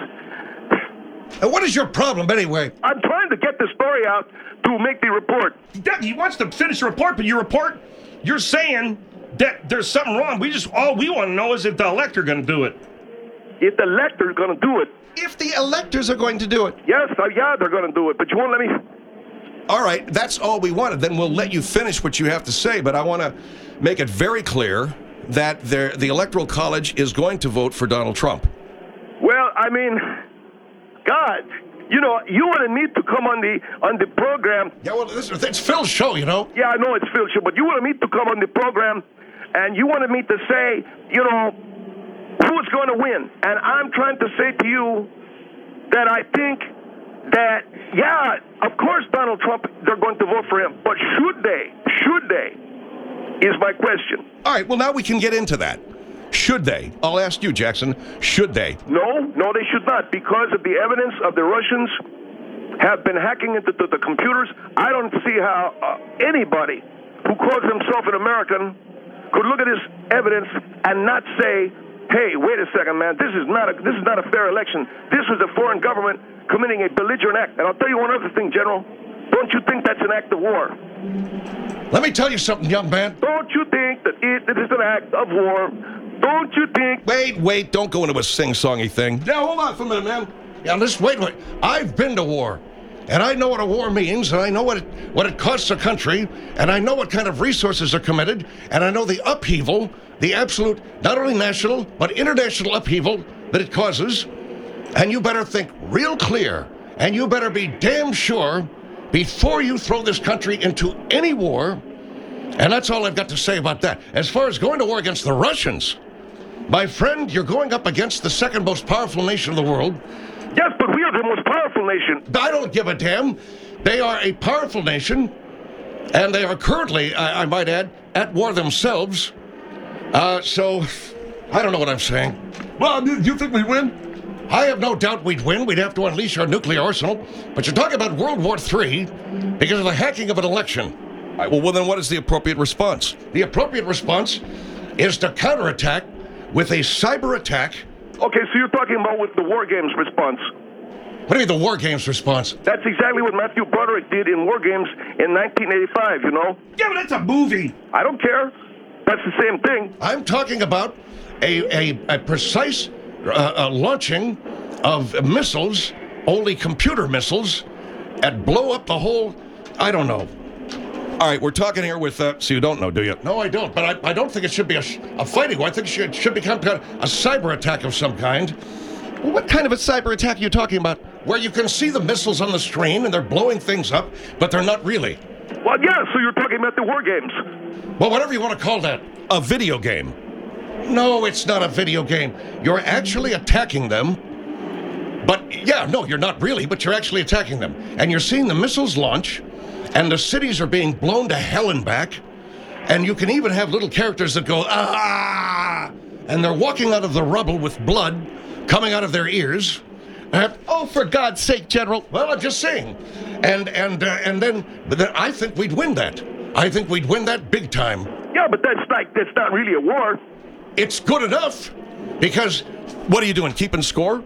And what is your problem anyway? I'm trying to get the story out to make the report. He wants to finish the report, but your report, you're saying that there's something wrong. We just, all we want to know is if the elector going to do it. If the elector's going to do it. If the electors are going to do it. Yes, uh, yeah, they're going to do it, but you won't let me. All right, that's all we wanted. Then we'll let you finish what you have to say, but I want to make it very clear that there, the Electoral College is going to vote for Donald Trump. Well, I mean, God, you know, you wanted me to come on the on the program. Yeah, well, this, it's Phil's show, you know. Yeah, I know it's Phil's show, but you wanted me to come on the program, and you wanted me to say, you know, who's going to win. And I'm trying to say to you that I think that, yeah, of course Donald Trump, they're going to vote for him, but should they? Should they? Is my question. All right, well, now we can get into that. Should they? I'll ask you, Jackson. Should they? No, no, they should not, because of the evidence of the Russians have been hacking into the, the computers. I don't see how uh, anybody who calls himself an American could look at this evidence and not say, hey, wait a second, man, this is not a, this is not a fair election. This was a foreign government committing a belligerent act. And I'll tell you one other thing, General. Don't you think that's an act of war? Let me tell you something, young man. Don't you think that it, it is an act of war? Don't you think... Wait, wait, don't go into a sing-songy thing. Now, hold on for a minute, man. Yeah, listen, wait, wait. I've been to war, and I know what a war means, and I know what it what it costs a country, and I know what kind of resources are committed, and I know the upheaval, the absolute, not only national, but international upheaval that it causes. And you better think real clear, and you better be damn sure before you throw this country into any war. And that's all I've got to say about that. As far as going to war against the Russians, my friend, you're going up against the second most powerful nation in the world. Yes, but we are the most powerful nation. I don't give a damn. They are a powerful nation, and they are currently, I, I might add, at war themselves. Uh, so, I don't know what I'm saying. Well, do you think we win? I have no doubt we'd win. We'd have to unleash our nuclear arsenal. But you're talking about World War Three because of the hacking of an election. All right, well, well, then what is the appropriate response? The appropriate response is to counterattack with a cyber attack. Okay, so you're talking about with the War Games response. What do you mean the War Games response? That's exactly what Matthew Broderick did in War Games in nineteen eighty-five, you know? Yeah, but that's a movie. I don't care. That's the same thing. I'm talking about a, a, a precise uh, uh, launching of missiles, only computer missiles, and blow up the whole, I don't know. All right, we're talking here with, uh, so you don't know, do you? No, I don't, but I, I don't think it should be a, a fighting war. I think it should, should become kind of a cyber attack of some kind. Well, what kind of a cyber attack are you talking about? Where you can see the missiles on the screen and they're blowing things up, but they're not really. Well, yeah, so you're talking about the War Games. Well, whatever you want to call that. A video game. No, it's not a video game. You're actually attacking them. But, yeah, no, you're not really, but you're actually attacking them. And you're seeing the missiles launch, and the cities are being blown to hell and back. And you can even have little characters that go, ah! And they're walking out of the rubble with blood coming out of their ears. Uh, oh, for God's sake, General. Well, I'm just saying. And and uh, and then, but then I think we'd win that. I think we'd win that big time. Yeah, but that's like that's not really a war. It's good enough because what are you doing? Keeping score?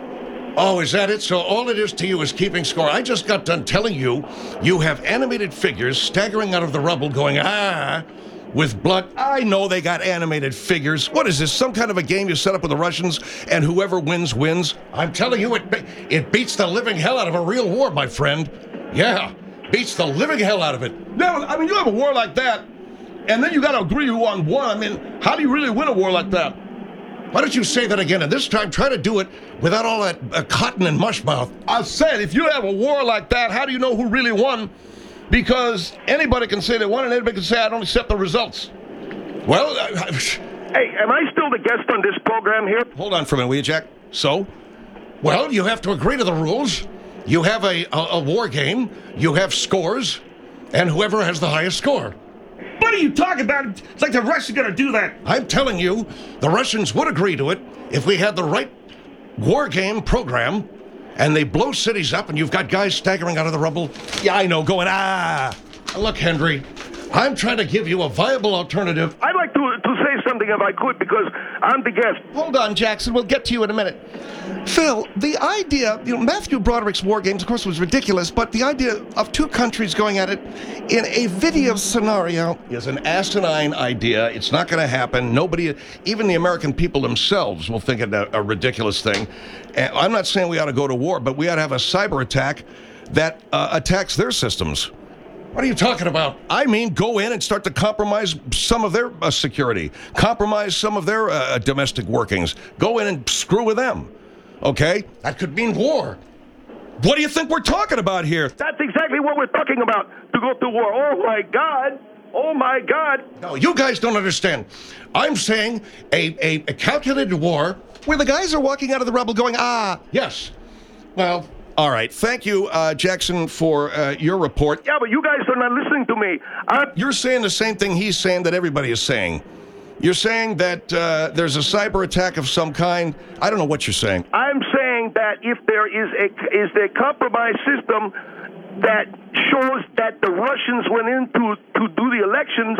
Oh, is that it? So all it is to you is keeping score. I just got done telling you you have animated figures staggering out of the rubble going, ah, with blood. I know they got animated figures. What is this, some kind of a game you set up with the Russians and whoever wins, wins? I'm telling you, it it beats the living hell out of a real war, my friend. Yeah, beats the living hell out of it. Yeah, I mean, you have a war like that, and then you got to agree who won one. I mean, how do you really win a war like that? Why don't you say that again, and this time try to do it without all that uh, cotton and mush mouth? I said, if you have a war like that, how do you know who really won? Because anybody can say they won, and anybody can say, I don't accept the results. Well, uh, hey, am I still the guest on this program here? Hold on for a minute, will you, Jack? So? Well, you have to agree to the rules. You have a, a, a war game. You have scores, and whoever has the highest score. What are you talking about? It's like the Russians are going to do that. I'm telling you, the Russians would agree to it if we had the right war game program, and they blow cities up, and you've got guys staggering out of the rubble. Yeah, I know, going, ah. Look, Henry, I'm trying to give you a viable alternative. I'd like to, to say something if I could, because I'm the guest. Hold on, Jackson. We'll get to you in a minute. Phil, the idea, you know, Matthew Broderick's War Games, of course, was ridiculous, but the idea of two countries going at it in a video scenario is an asinine idea. It's not going to happen. Nobody, even the American people themselves, will think it a, a ridiculous thing. And I'm not saying we ought to go to war, but we ought to have a cyber attack that uh, attacks their systems. What are you talking about? I mean, go in and start to compromise some of their uh, security, compromise some of their uh, domestic workings. Go in and screw with them. Okay? That could mean war. What do you think we're talking about here? That's exactly what we're talking about, to go to war. Oh, my God. Oh, my God. No, you guys don't understand. I'm saying a, a, a calculated war where the guys are walking out of the rubble going, ah. Yes. Well... All right. Thank you, uh, Jackson, for uh, your report. Yeah, but you guys are not listening to me. I'm... You're saying the same thing he's saying that everybody is saying. You're saying that uh, there's a cyber attack of some kind. I don't know what you're saying. I'm saying that if there is a is a compromised system that shows that the Russians went in to, to do the elections,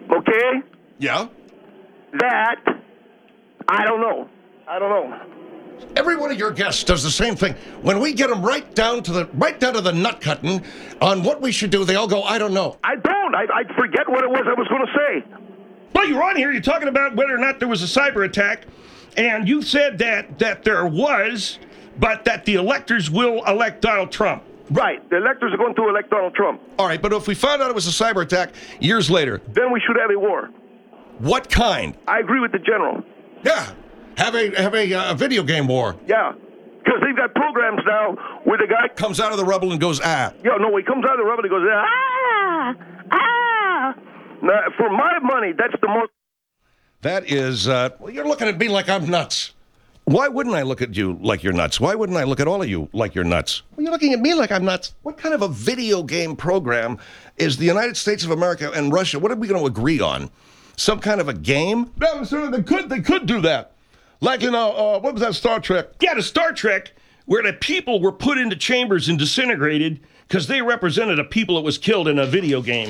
okay? Yeah? That, I don't know. I don't know. Every one of your guests does the same thing. When we get them right down to the right down to the nut cutting on what we should do, they all go, I don't know. I don't. I, I forget what it was I was going to say. Well, you're on here. You're talking about whether or not there was a cyber attack, and you said that that there was, but that the electors will elect Donald Trump. Right. The electors are going to elect Donald Trump. All right, but if we found out it was a cyber attack years later, then we should have a war. What kind? I agree with the general. Yeah. Have a have a uh, video game war. Yeah. Because they've got programs now where the guy comes out of the rubble and goes, ah. Yeah, no, he comes out of the rubble and he goes, ah, ah. Now, for my money, that's the most. That is, uh, well, you're looking at me like I'm nuts. Why wouldn't I look at you like you're nuts? Why wouldn't I look at all of you like you're nuts? Well, you're looking at me like I'm nuts. What kind of a video game program is the United States of America and Russia? What are we going to agree on? Some kind of a game? No, sir, they could, they could do that. Like in, uh, uh, what was that, Star Trek? Yeah, the Star Trek, where the people were put into chambers and disintegrated because they represented a people that was killed in a video game.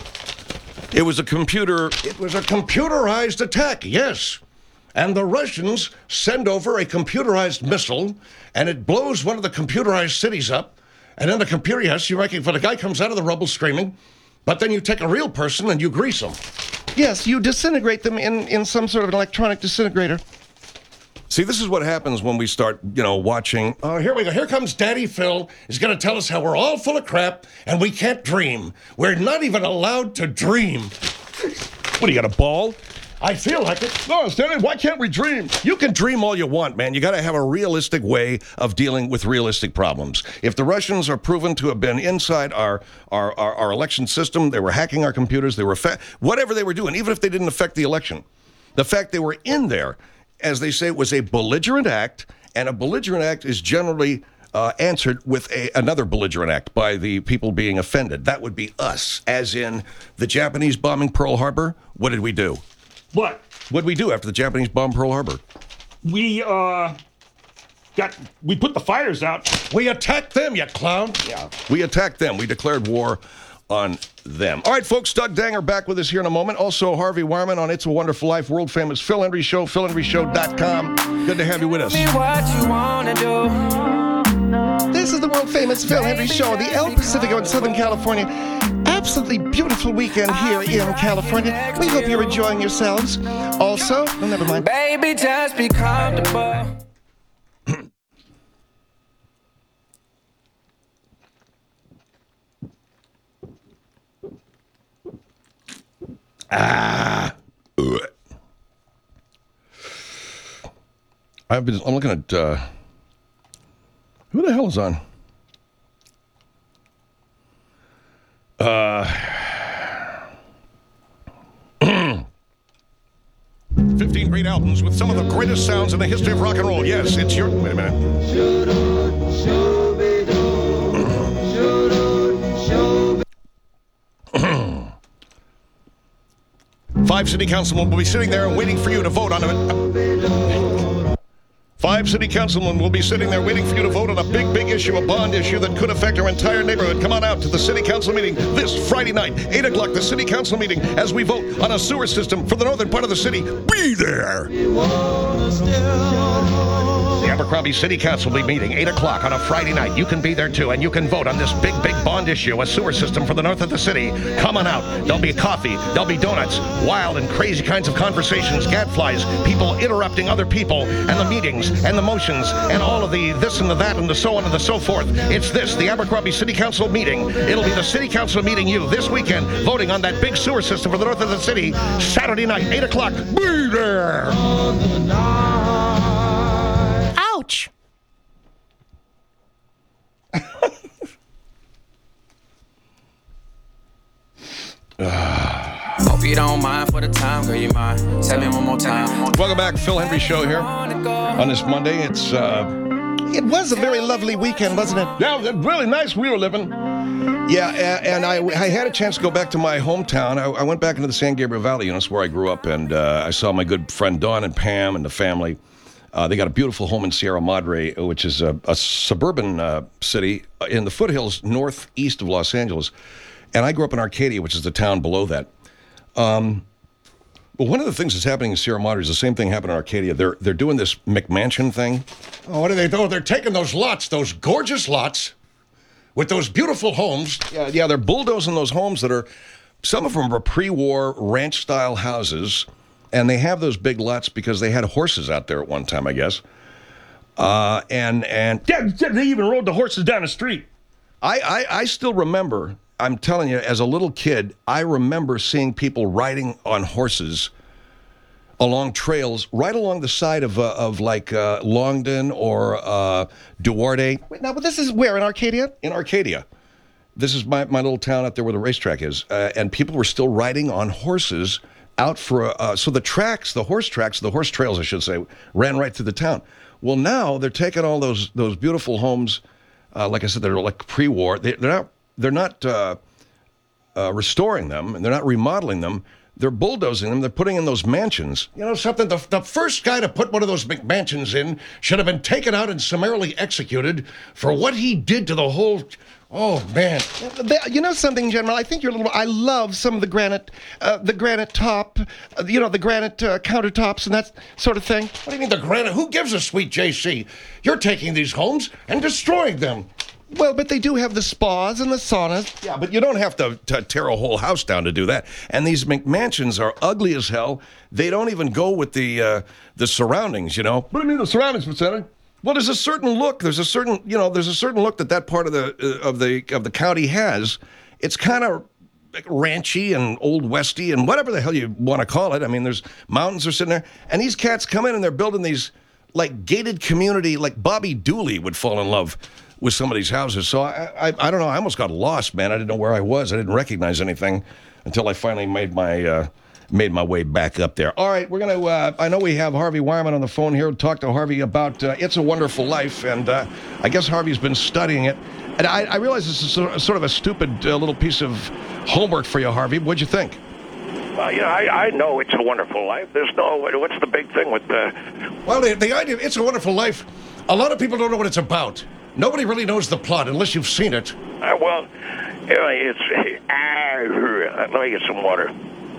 It was a computer... It was a computerized attack, yes. And the Russians send over a computerized missile, and it blows one of the computerized cities up. And then the computer, yes, you're right, for the guy comes out of the rubble screaming, but then you take a real person and you grease them. Yes, you disintegrate them in, in some sort of an electronic disintegrator. See, this is what happens when we start, you know, watching... Oh, here we go. Here comes Daddy Phil. He's going to tell us how we're all full of crap and we can't dream. We're not even allowed to dream. What, do you got a ball? I feel like it. No, Stanley, why can't we dream? You can dream all you want, man. You got to have a realistic way of dealing with realistic problems. If the Russians are proven to have been inside our our, our, our election system, they were hacking our computers, they were fa- whatever they were doing, even if they didn't affect the election, the fact they were in there, as they say, was a belligerent act, and a belligerent act is generally uh, answered with a, another belligerent act by the people being offended. That would be us, as in the Japanese bombing Pearl Harbor. What did we do? What? What did we do after the Japanese bombed Pearl Harbor? We, uh, got, we put the fires out. We attacked them, you clown. Yeah. We attacked them. We declared war on them. All right, folks, Doug Danger back with us here in a moment. Also, Harvey Wireman on It's a Wonderful Life, world-famous Phil Hendrie Show, phil hendrie show dot com. Good to have you with us. What you wanna do. This is the world-famous Phil Hendrie Show, the El Pacifico in Southern California. Absolutely beautiful weekend here in California. We hope you're enjoying yourselves. Also, oh, never mind. Baby, just be comfortable. Ah. Ugh. I've been, I'm looking at, uh, who the hell is on? Uh, fifteen great albums with some of the greatest sounds in the history of rock and roll. Yes, it's your, wait a minute. Five city councilmen will be sitting there waiting for you to vote on it. Five city councilmen will be sitting there waiting for you to vote on a big, big issue, a bond issue that could affect our entire neighborhood. Come on out to the city council meeting this Friday night, eight o'clock, the city council meeting, as we vote on a sewer system for the northern part of the city. Be there! The Abercrombie City Council will be meeting eight o'clock on a Friday night. You can be there too, and you can vote on this big, big bond issue, a sewer system for the north of the city. Come on out. There'll be coffee, there'll be donuts, wild and crazy kinds of conversations, gadflies, people interrupting other people, and the meetings, and the motions, and all of the this and the that, and the so on and the so forth. It's this, the Abercrombie City Council meeting. It'll be the City Council meeting you this weekend, voting on that big sewer system for the north of the city, Saturday night, eight o'clock. Be there! Ouch! Hope you don't mind for the time, girl, you mind. Tell me one more time. Welcome back, Phil Hendrie Show here on this Monday. It's uh, It was a very lovely weekend, wasn't it? Yeah, it was really nice we were living. yeah, a- and I, I had a chance to go back to my hometown. I, I went back into the San Gabriel Valley, you know, that's where I grew up, and uh, I saw my good friend Dawn and Pam and the family. Uh, they got a beautiful home in Sierra Madre, which is a, a suburban uh, city in the foothills northeast of Los Angeles. And I grew up in Arcadia, which is the town below that. Um, Well, one of the things that's happening in Sierra Madre is the same thing happened in Arcadia. They're they're doing this McMansion thing. Oh, what are they doing? They're taking those lots, those gorgeous lots, with those beautiful homes. Yeah, yeah, they're bulldozing those homes that are, some of them are pre-war ranch-style houses, and they have those big lots because they had horses out there at one time, I guess. Uh, and and Yeah, they even rode the horses down the street. I, I I still remember. I'm telling you, as a little kid, I remember seeing people riding on horses along trails right along the side of uh, of like uh, Longdon or uh, Duarte. Wait, now, but this is where, in Arcadia? In Arcadia. This is my, my little town out there where the racetrack is. Uh, and people were still riding on horses out for, uh, so the tracks, the horse tracks, the horse trails, I should say, ran right through the town. Well, now they're taking all those those beautiful homes, uh, like I said, they're like pre-war. They, they're not, they're not uh, uh, restoring them, and they're not remodeling them. They're bulldozing them. They're putting in those mansions. You know something? The, the first guy to put one of those McMansions in should have been taken out and summarily executed for what he did to the whole... Oh, man. You know something, General? I think you're a little... I love some of the granite, uh, the granite top, uh, you know, the granite uh, countertops and that sort of thing. What do you mean the granite? Who gives a sweet J C? You're taking these homes and destroying them. Well, but they do have the spas and the saunas. Yeah, but you don't have to, to tear a whole house down to do that. And these McMansions are ugly as hell. They don't even go with the uh, the surroundings, you know. What do you mean the surroundings, Senator? Well, there's a certain look. There's a certain, you know, there's a certain look that that part of the uh, of the of the county has. It's kind of ranchy and old westy and whatever the hell you want to call it. I mean, there's mountains are sitting there, and these cats come in and they're building these like gated community. Like Bobby Dooley would fall in love with some of these houses. So I, I, I don't know. I almost got lost, man. I didn't know where I was. I didn't recognize anything until I finally made my uh, made my way back up there. All right, we're gonna. Uh, I know we have Harvey Wireman on the phone here to talk to Harvey about uh, "It's a Wonderful Life," and uh, I guess Harvey's been studying it. And I, I realize this is sort of, sort of a stupid uh, little piece of homework for you, Harvey. What'd you think? Well, you know, I, I know It's a Wonderful Life. There's no, what's the big thing with the... Well, the, the idea of It's a Wonderful Life, a lot of people don't know what it's about. Nobody really knows the plot unless you've seen it. Uh, well, it's... Uh, let me get some water.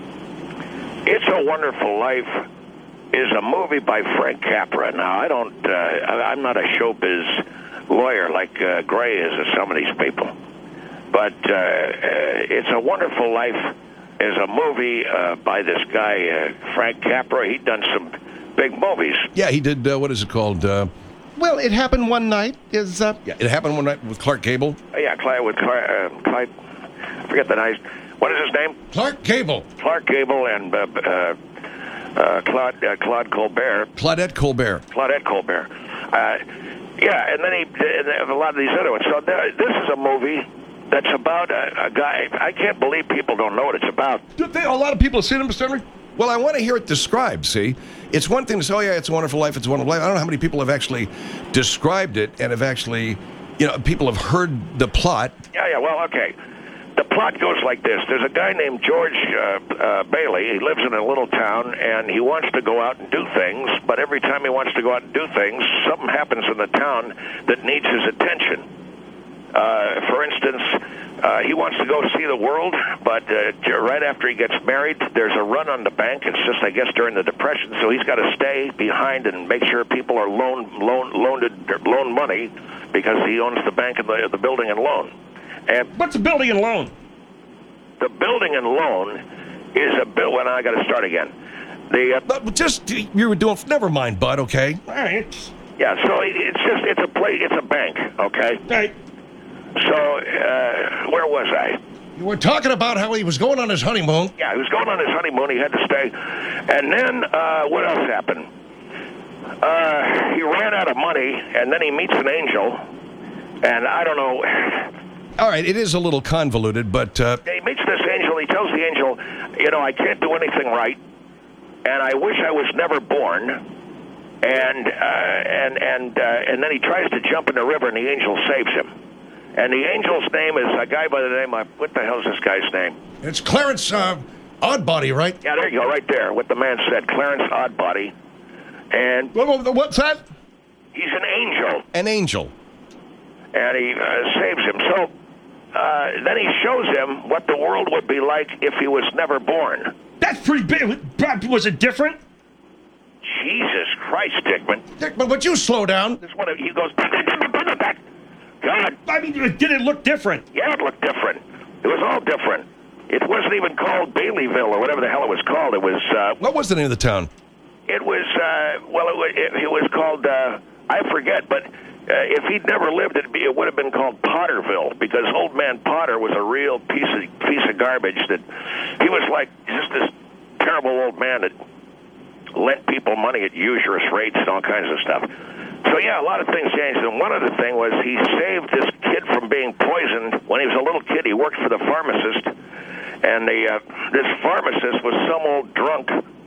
It's a Wonderful Life is a movie by Frank Capra. Now, I don't... Uh, I, I'm not a showbiz lawyer like uh, Gray is of some of these people. But uh, uh, It's a Wonderful Life is a movie uh, by this guy, uh, Frank Capra. He'd done some big movies. Yeah, he did, uh, what is it called? Uh, well, It Happened One Night is... Uh... Yeah, It Happened One Night with Clark Gable. Uh, yeah, Clyde with Clark... Uh, Clyde... I forget the nice... What is his name? Clark Gable. Clark Gable and uh, uh, uh, Claude, uh, Claude Colbert. Claudette Colbert. Claudette Colbert. Uh, yeah, and then he... And a lot of these other ones. So th- this is a movie... That's about a, a guy. I can't believe people don't know what it's about. A lot of people have seen it, Mister Henry. Well, I want to hear it described, see? It's one thing to say, oh, yeah, It's a Wonderful Life, It's a Wonderful Life. I don't know how many people have actually described it and have actually, you know, people have heard the plot. Yeah, yeah, well, okay. The plot goes like this. There's a guy named George uh, uh, Bailey. He lives in a little town, and he wants to go out and do things, but every time he wants to go out and do things, something happens in the town that needs his attention. Uh, for instance, uh, he wants to go see the world, but uh, right after he gets married, there's a run on the bank. It's just, I guess, during the Depression, so he's got to stay behind and make sure people are loaned, loan, loaned, loan money because he owns the bank and the, the building and loan. And what's a building and loan? The building and loan is a bill. Well, now I got to start again. The uh, but just you were doing. Never mind, bud. Okay. All right. Yeah. So it's just it's a play. It's a bank. Okay. Right. So, uh, where was I? You were talking about how he was going on his honeymoon. Yeah, he was going on his honeymoon. He had to stay. And then, uh, what else happened? Uh, he ran out of money, and then he meets an angel. And I don't know. All right, it is a little convoluted, but... Uh... He meets this angel. He tells the angel, you know, I can't do anything right, and I wish I was never born. And, uh, and, and, uh, and then he tries to jump in the river, and the angel saves him. And the angel's name is a guy by the name of, what the hell's this guy's name? It's Clarence uh, Oddbody, right? Yeah, there you go, right there, what the man said, Clarence Oddbody. And... What's that? He's an angel. An angel. And he uh, saves him. So uh, then he shows him what the world would be like if he was never born. That's pretty big. Was it different? Jesus Christ, Dickman. Dickman, would you slow down? This one, he goes, God. I mean, did it look different? Yeah, it looked different. It was all different. It wasn't even called Baileyville or whatever the hell it was called. It was, uh... What was the name of the town? It was, uh, well, it was, it, it was called, uh, I forget, but uh, if he'd never lived, it'd be, it would have been called Potterville, because Old Man Potter was a real piece of, piece of garbage that, he was like just this terrible old man that lent people money at usurious rates and all kinds of stuff. So, yeah, a lot of things changed, and one other thing was he saved this kid from being poisoned. When he was a little kid, he worked for the pharmacist, and the, uh, this pharmacist was some old drunk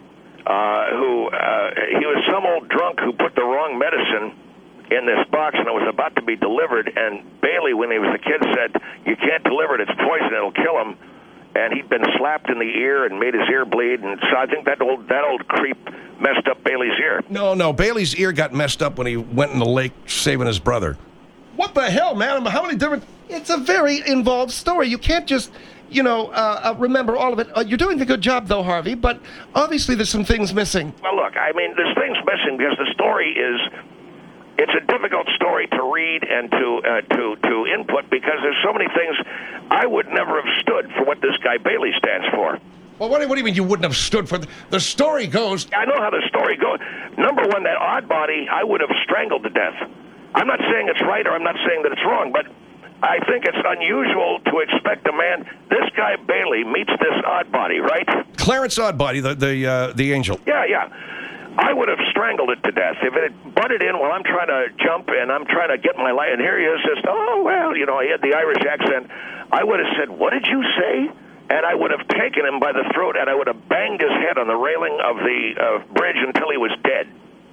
uh, who, uh, he was some old drunk who put the wrong medicine in this box, and it was about to be delivered, and Bailey, when he was a kid, said, you can't deliver it, it's poison, it'll kill him. And he'd been slapped in the ear and made his ear bleed, and so I think that old that old creep messed up Bailey's ear. No, no, Bailey's ear got messed up when he went in the lake saving his brother. What the hell, man? How many different... It's a very involved story. You can't just, you know, uh, uh, remember all of it. Uh, you're doing a good job, though, Harvey, but obviously there's some things missing. Well, look, I mean, there's things missing because the story is... It's a difficult story to read and to uh, to to input because there's so many things I would never have stood for what this guy Bailey stands for. Well, what do, what do you mean you wouldn't have stood for? The, the story goes... I know how the story goes. Number one, that odd body, I would have strangled to death. I'm not saying it's right or I'm not saying that it's wrong, but I think it's unusual to expect a man... This guy Bailey meets this odd body, right? Clarence Oddbody, the the uh, the angel. Yeah, yeah. I would have strangled it to death. If it had butted in while I'm trying to jump and I'm trying to get my life, and here he is just, oh, well, you know, he had the Irish accent, I would have said, what did you say? And I would have taken him by the throat and I would have banged his head on the railing of the uh, bridge until he was dead.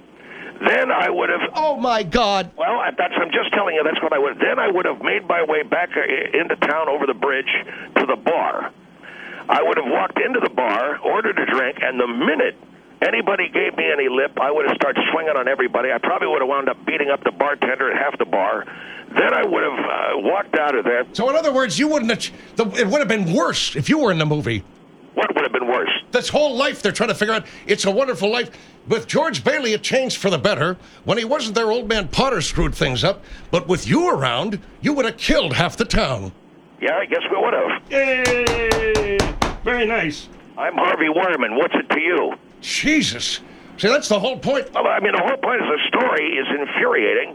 Then I would have... Oh, my God. Well, I, that's, I'm just telling you, that's what I would... Then I would have made my way back uh, into town over the bridge to the bar. I would have walked into the bar, ordered a drink, and the minute anybody gave me any lip, I would have started swinging on everybody. I probably would have wound up beating up the bartender at half the bar. Then I would have uh, walked out of there. So in other words, you wouldn't have... The, it would have been worse if you were in the movie. What would have been worse? This whole life they're trying to figure out. It's a Wonderful Life. With George Bailey, it changed for the better. When he wasn't there, Old Man Potter screwed things up. But with you around, you would have killed half the town. Yeah, I guess we would have. Yay! Very nice. I'm Harvey Werman. What's it to you? Jesus. See, that's the whole point. Well, I mean, the whole point of the story is infuriating.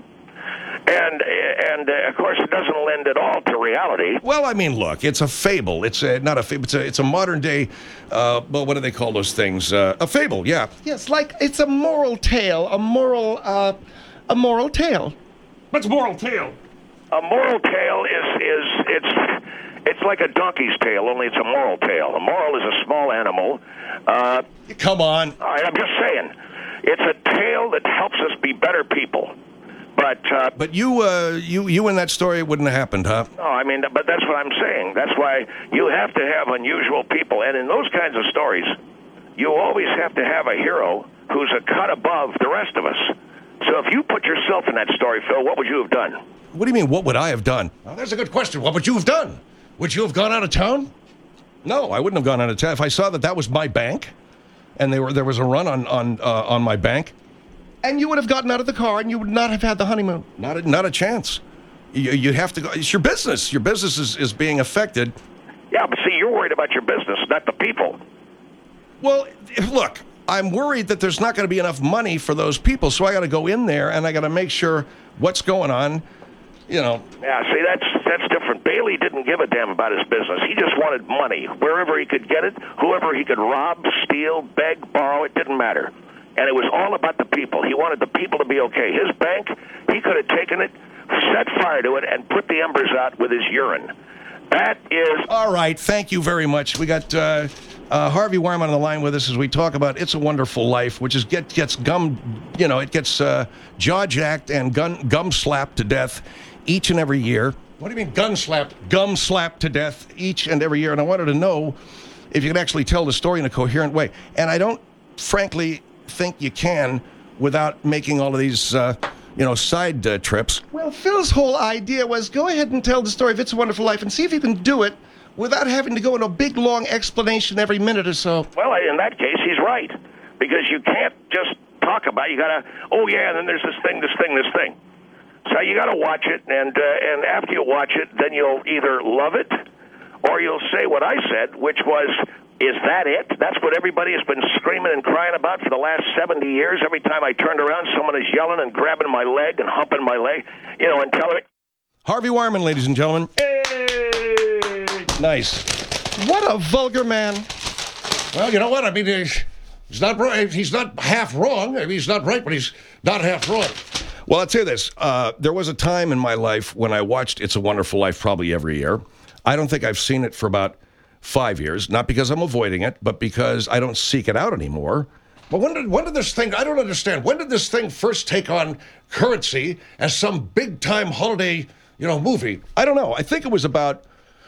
And, and uh, of course, it doesn't lend at all to reality. Well, I mean, look, it's a fable. It's a, not a fable. It's a, it's a modern day, uh, well, what do they call those things? Uh, a fable, yeah. Yes, like it's a moral tale, a moral, uh, a moral tale. What's a moral tale? A moral tale is, is it's, it's like a donkey's tale, only it's a moral tale. A moral is a small animal. Uh, Come on. All right, I'm just saying. It's a tale that helps us be better people. But uh, but you uh, you you in that story wouldn't have happened, huh? No, I mean, but that's what I'm saying. That's why you have to have unusual people, and in those kinds of stories, you always have to have a hero who's a cut above the rest of us. So if you put yourself in that story, Phil, what would you have done? What do you mean? What would I have done? Well, that's a good question. What would you have done? Would you have gone out of town? No, I wouldn't have gone out of town if I saw that that was my bank, and they were there was a run on on uh, on my bank. And you would have gotten out of the car and you would not have had the honeymoon. Not a, not a chance. You, you have to go. It's your business. Your business is, is being affected. Yeah, but see, you're worried about your business, not the people. Well, look, I'm worried that there's not going to be enough money for those people, so I got to go in there and I got to make sure what's going on, you know. Yeah, see, that's that's different. Bailey didn't give a damn about his business. He just wanted money. Wherever he could get it, whoever he could rob, steal, beg, borrow, it didn't matter. And it was all about the people. He wanted the people to be okay. His bank, he could have taken it, set fire to it, and put the embers out with his urine. That is... All right, thank you very much. We got uh, uh, Harvey Werman on the line with us as we talk about It's a Wonderful Life, which is get, gets gum, you know, it gets uh, jaw-jacked and gun, gum-slapped to death each and every year. What do you mean gun-slapped? Gum-slapped to death each and every year. And I wanted to know if you could actually tell the story in a coherent way. And I don't, frankly... think you can without making all of these, uh, you know, side uh, trips. Well, Phil's whole idea was go ahead and tell the story of It's a Wonderful Life and see if you can do it without having to go into a big, long explanation every minute or so. Well, in that case, he's right. Because you can't just talk about it. You got to, oh, yeah, and then there's this thing, this thing, this thing. So you got to watch it, and uh, and after you watch it, then you'll either love it or you'll say what I said, which was, is that it? That's what everybody has been screaming and crying about for the last seventy years. Every time I turned around, someone is yelling and grabbing my leg and humping my leg, you know, and telling me. Harvey Wireman, ladies and gentlemen. Hey! Nice. What a vulgar man. Well, you know what? I mean, he's, he's not right. He's not half wrong. I mean, he's not right, but he's not half wrong. Well, I'll tell you this. Uh, there was a time in my life when I watched It's a Wonderful Life probably every year. I don't think I've seen it for about five years, not because I'm avoiding it, but because I don't seek it out anymore. But when did when did this thing, I don't understand, when did this thing first take on currency as some big-time holiday, you know, movie? I don't know. I think it was about,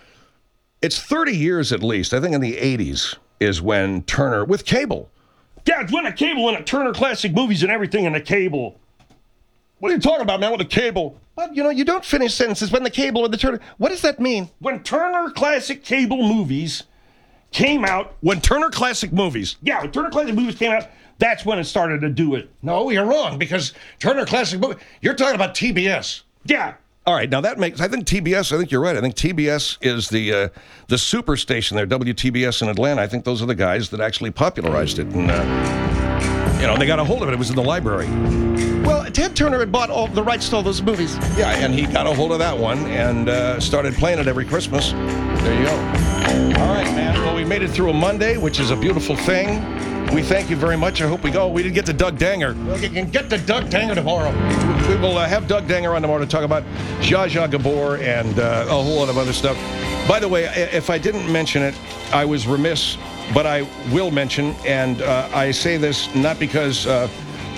it's thirty years at least. I think in the eighties is when Turner, with cable. Yeah, it's when a cable and a Turner Classic Movies and everything in the cable. What are you talking about, man, with the cable? Well, you know, you don't finish sentences when the cable or the Turner. What does that mean? When Turner Classic Cable Movies came out. When Turner Classic Movies. Yeah, when Turner Classic Movies came out, that's when it started to do it. No, you're wrong, because Turner Classic Movies, you're talking about T B S. Yeah. All right, now that makes, I think T B S, I think you're right. I think T B S is the uh, the super station there, W T B S in Atlanta. I think those are the guys that actually popularized it. And, uh, you know, they got a hold of it. It was in the library. Well, Ted Turner had bought all the rights to all those movies. Yeah, and he got a hold of that one and uh, started playing it every Christmas. There you go. All right, man. Well, we made it through a Monday, which is a beautiful thing. We thank you very much. I hope we go. We didn't get to Doug Danger. Well, you can get to Doug Danger tomorrow. We will uh, have Doug Danger on tomorrow to talk about Zsa Zsa Gabor and uh, a whole lot of other stuff. By the way, if I didn't mention it, I was remiss, but I will mention, and uh, I say this not because... Uh,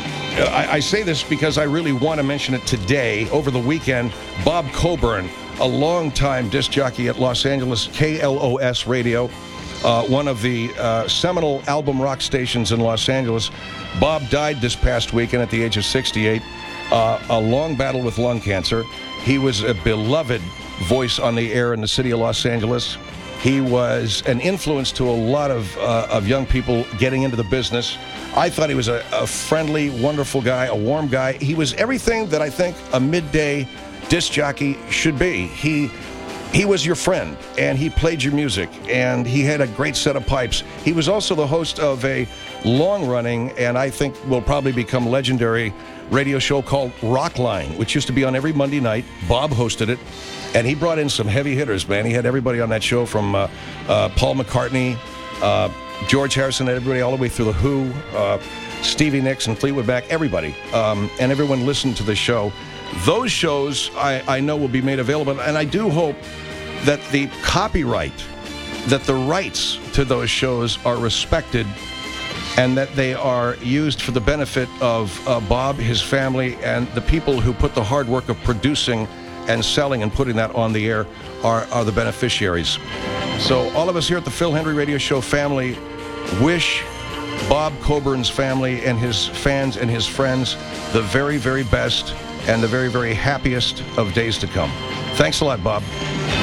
I, I say this because I really want to mention it today. Over the weekend, Bob Coburn, a longtime disc jockey at Los Angeles K L O S Radio, uh, one of the uh, seminal album rock stations in Los Angeles. Bob died this past weekend at the age of sixty-eight, uh, a long battle with lung cancer. He was a beloved voice on the air in the city of Los Angeles. He was an influence to a lot of uh, of young people getting into the business. I thought he was a, a friendly, wonderful guy, a warm guy. He was everything that I think a midday disc jockey should be. He he was your friend, and he played your music, and he had a great set of pipes. He was also the host of a long-running, and I think will probably become legendary, radio show called Rockline, which used to be on every Monday night. Bob hosted it, and he brought in some heavy hitters, man. He had everybody on that show from uh, uh, Paul McCartney, uh, George Harrison, everybody all the way through The Who, uh, Stevie Nicks and Fleetwood Mac, everybody. Um, and everyone listened to the show. Those shows I, I know will be made available, and I do hope that the copyright, that the rights to those shows are respected and that they are used for the benefit of uh, Bob, his family, and the people who put the hard work of producing and selling and putting that on the air are, are the beneficiaries. So all of us here at the Phil Hendrie Radio Show family wish Bob Coburn's family and his fans and his friends the very, very best and the very, very happiest of days to come. Thanks a lot, Bob.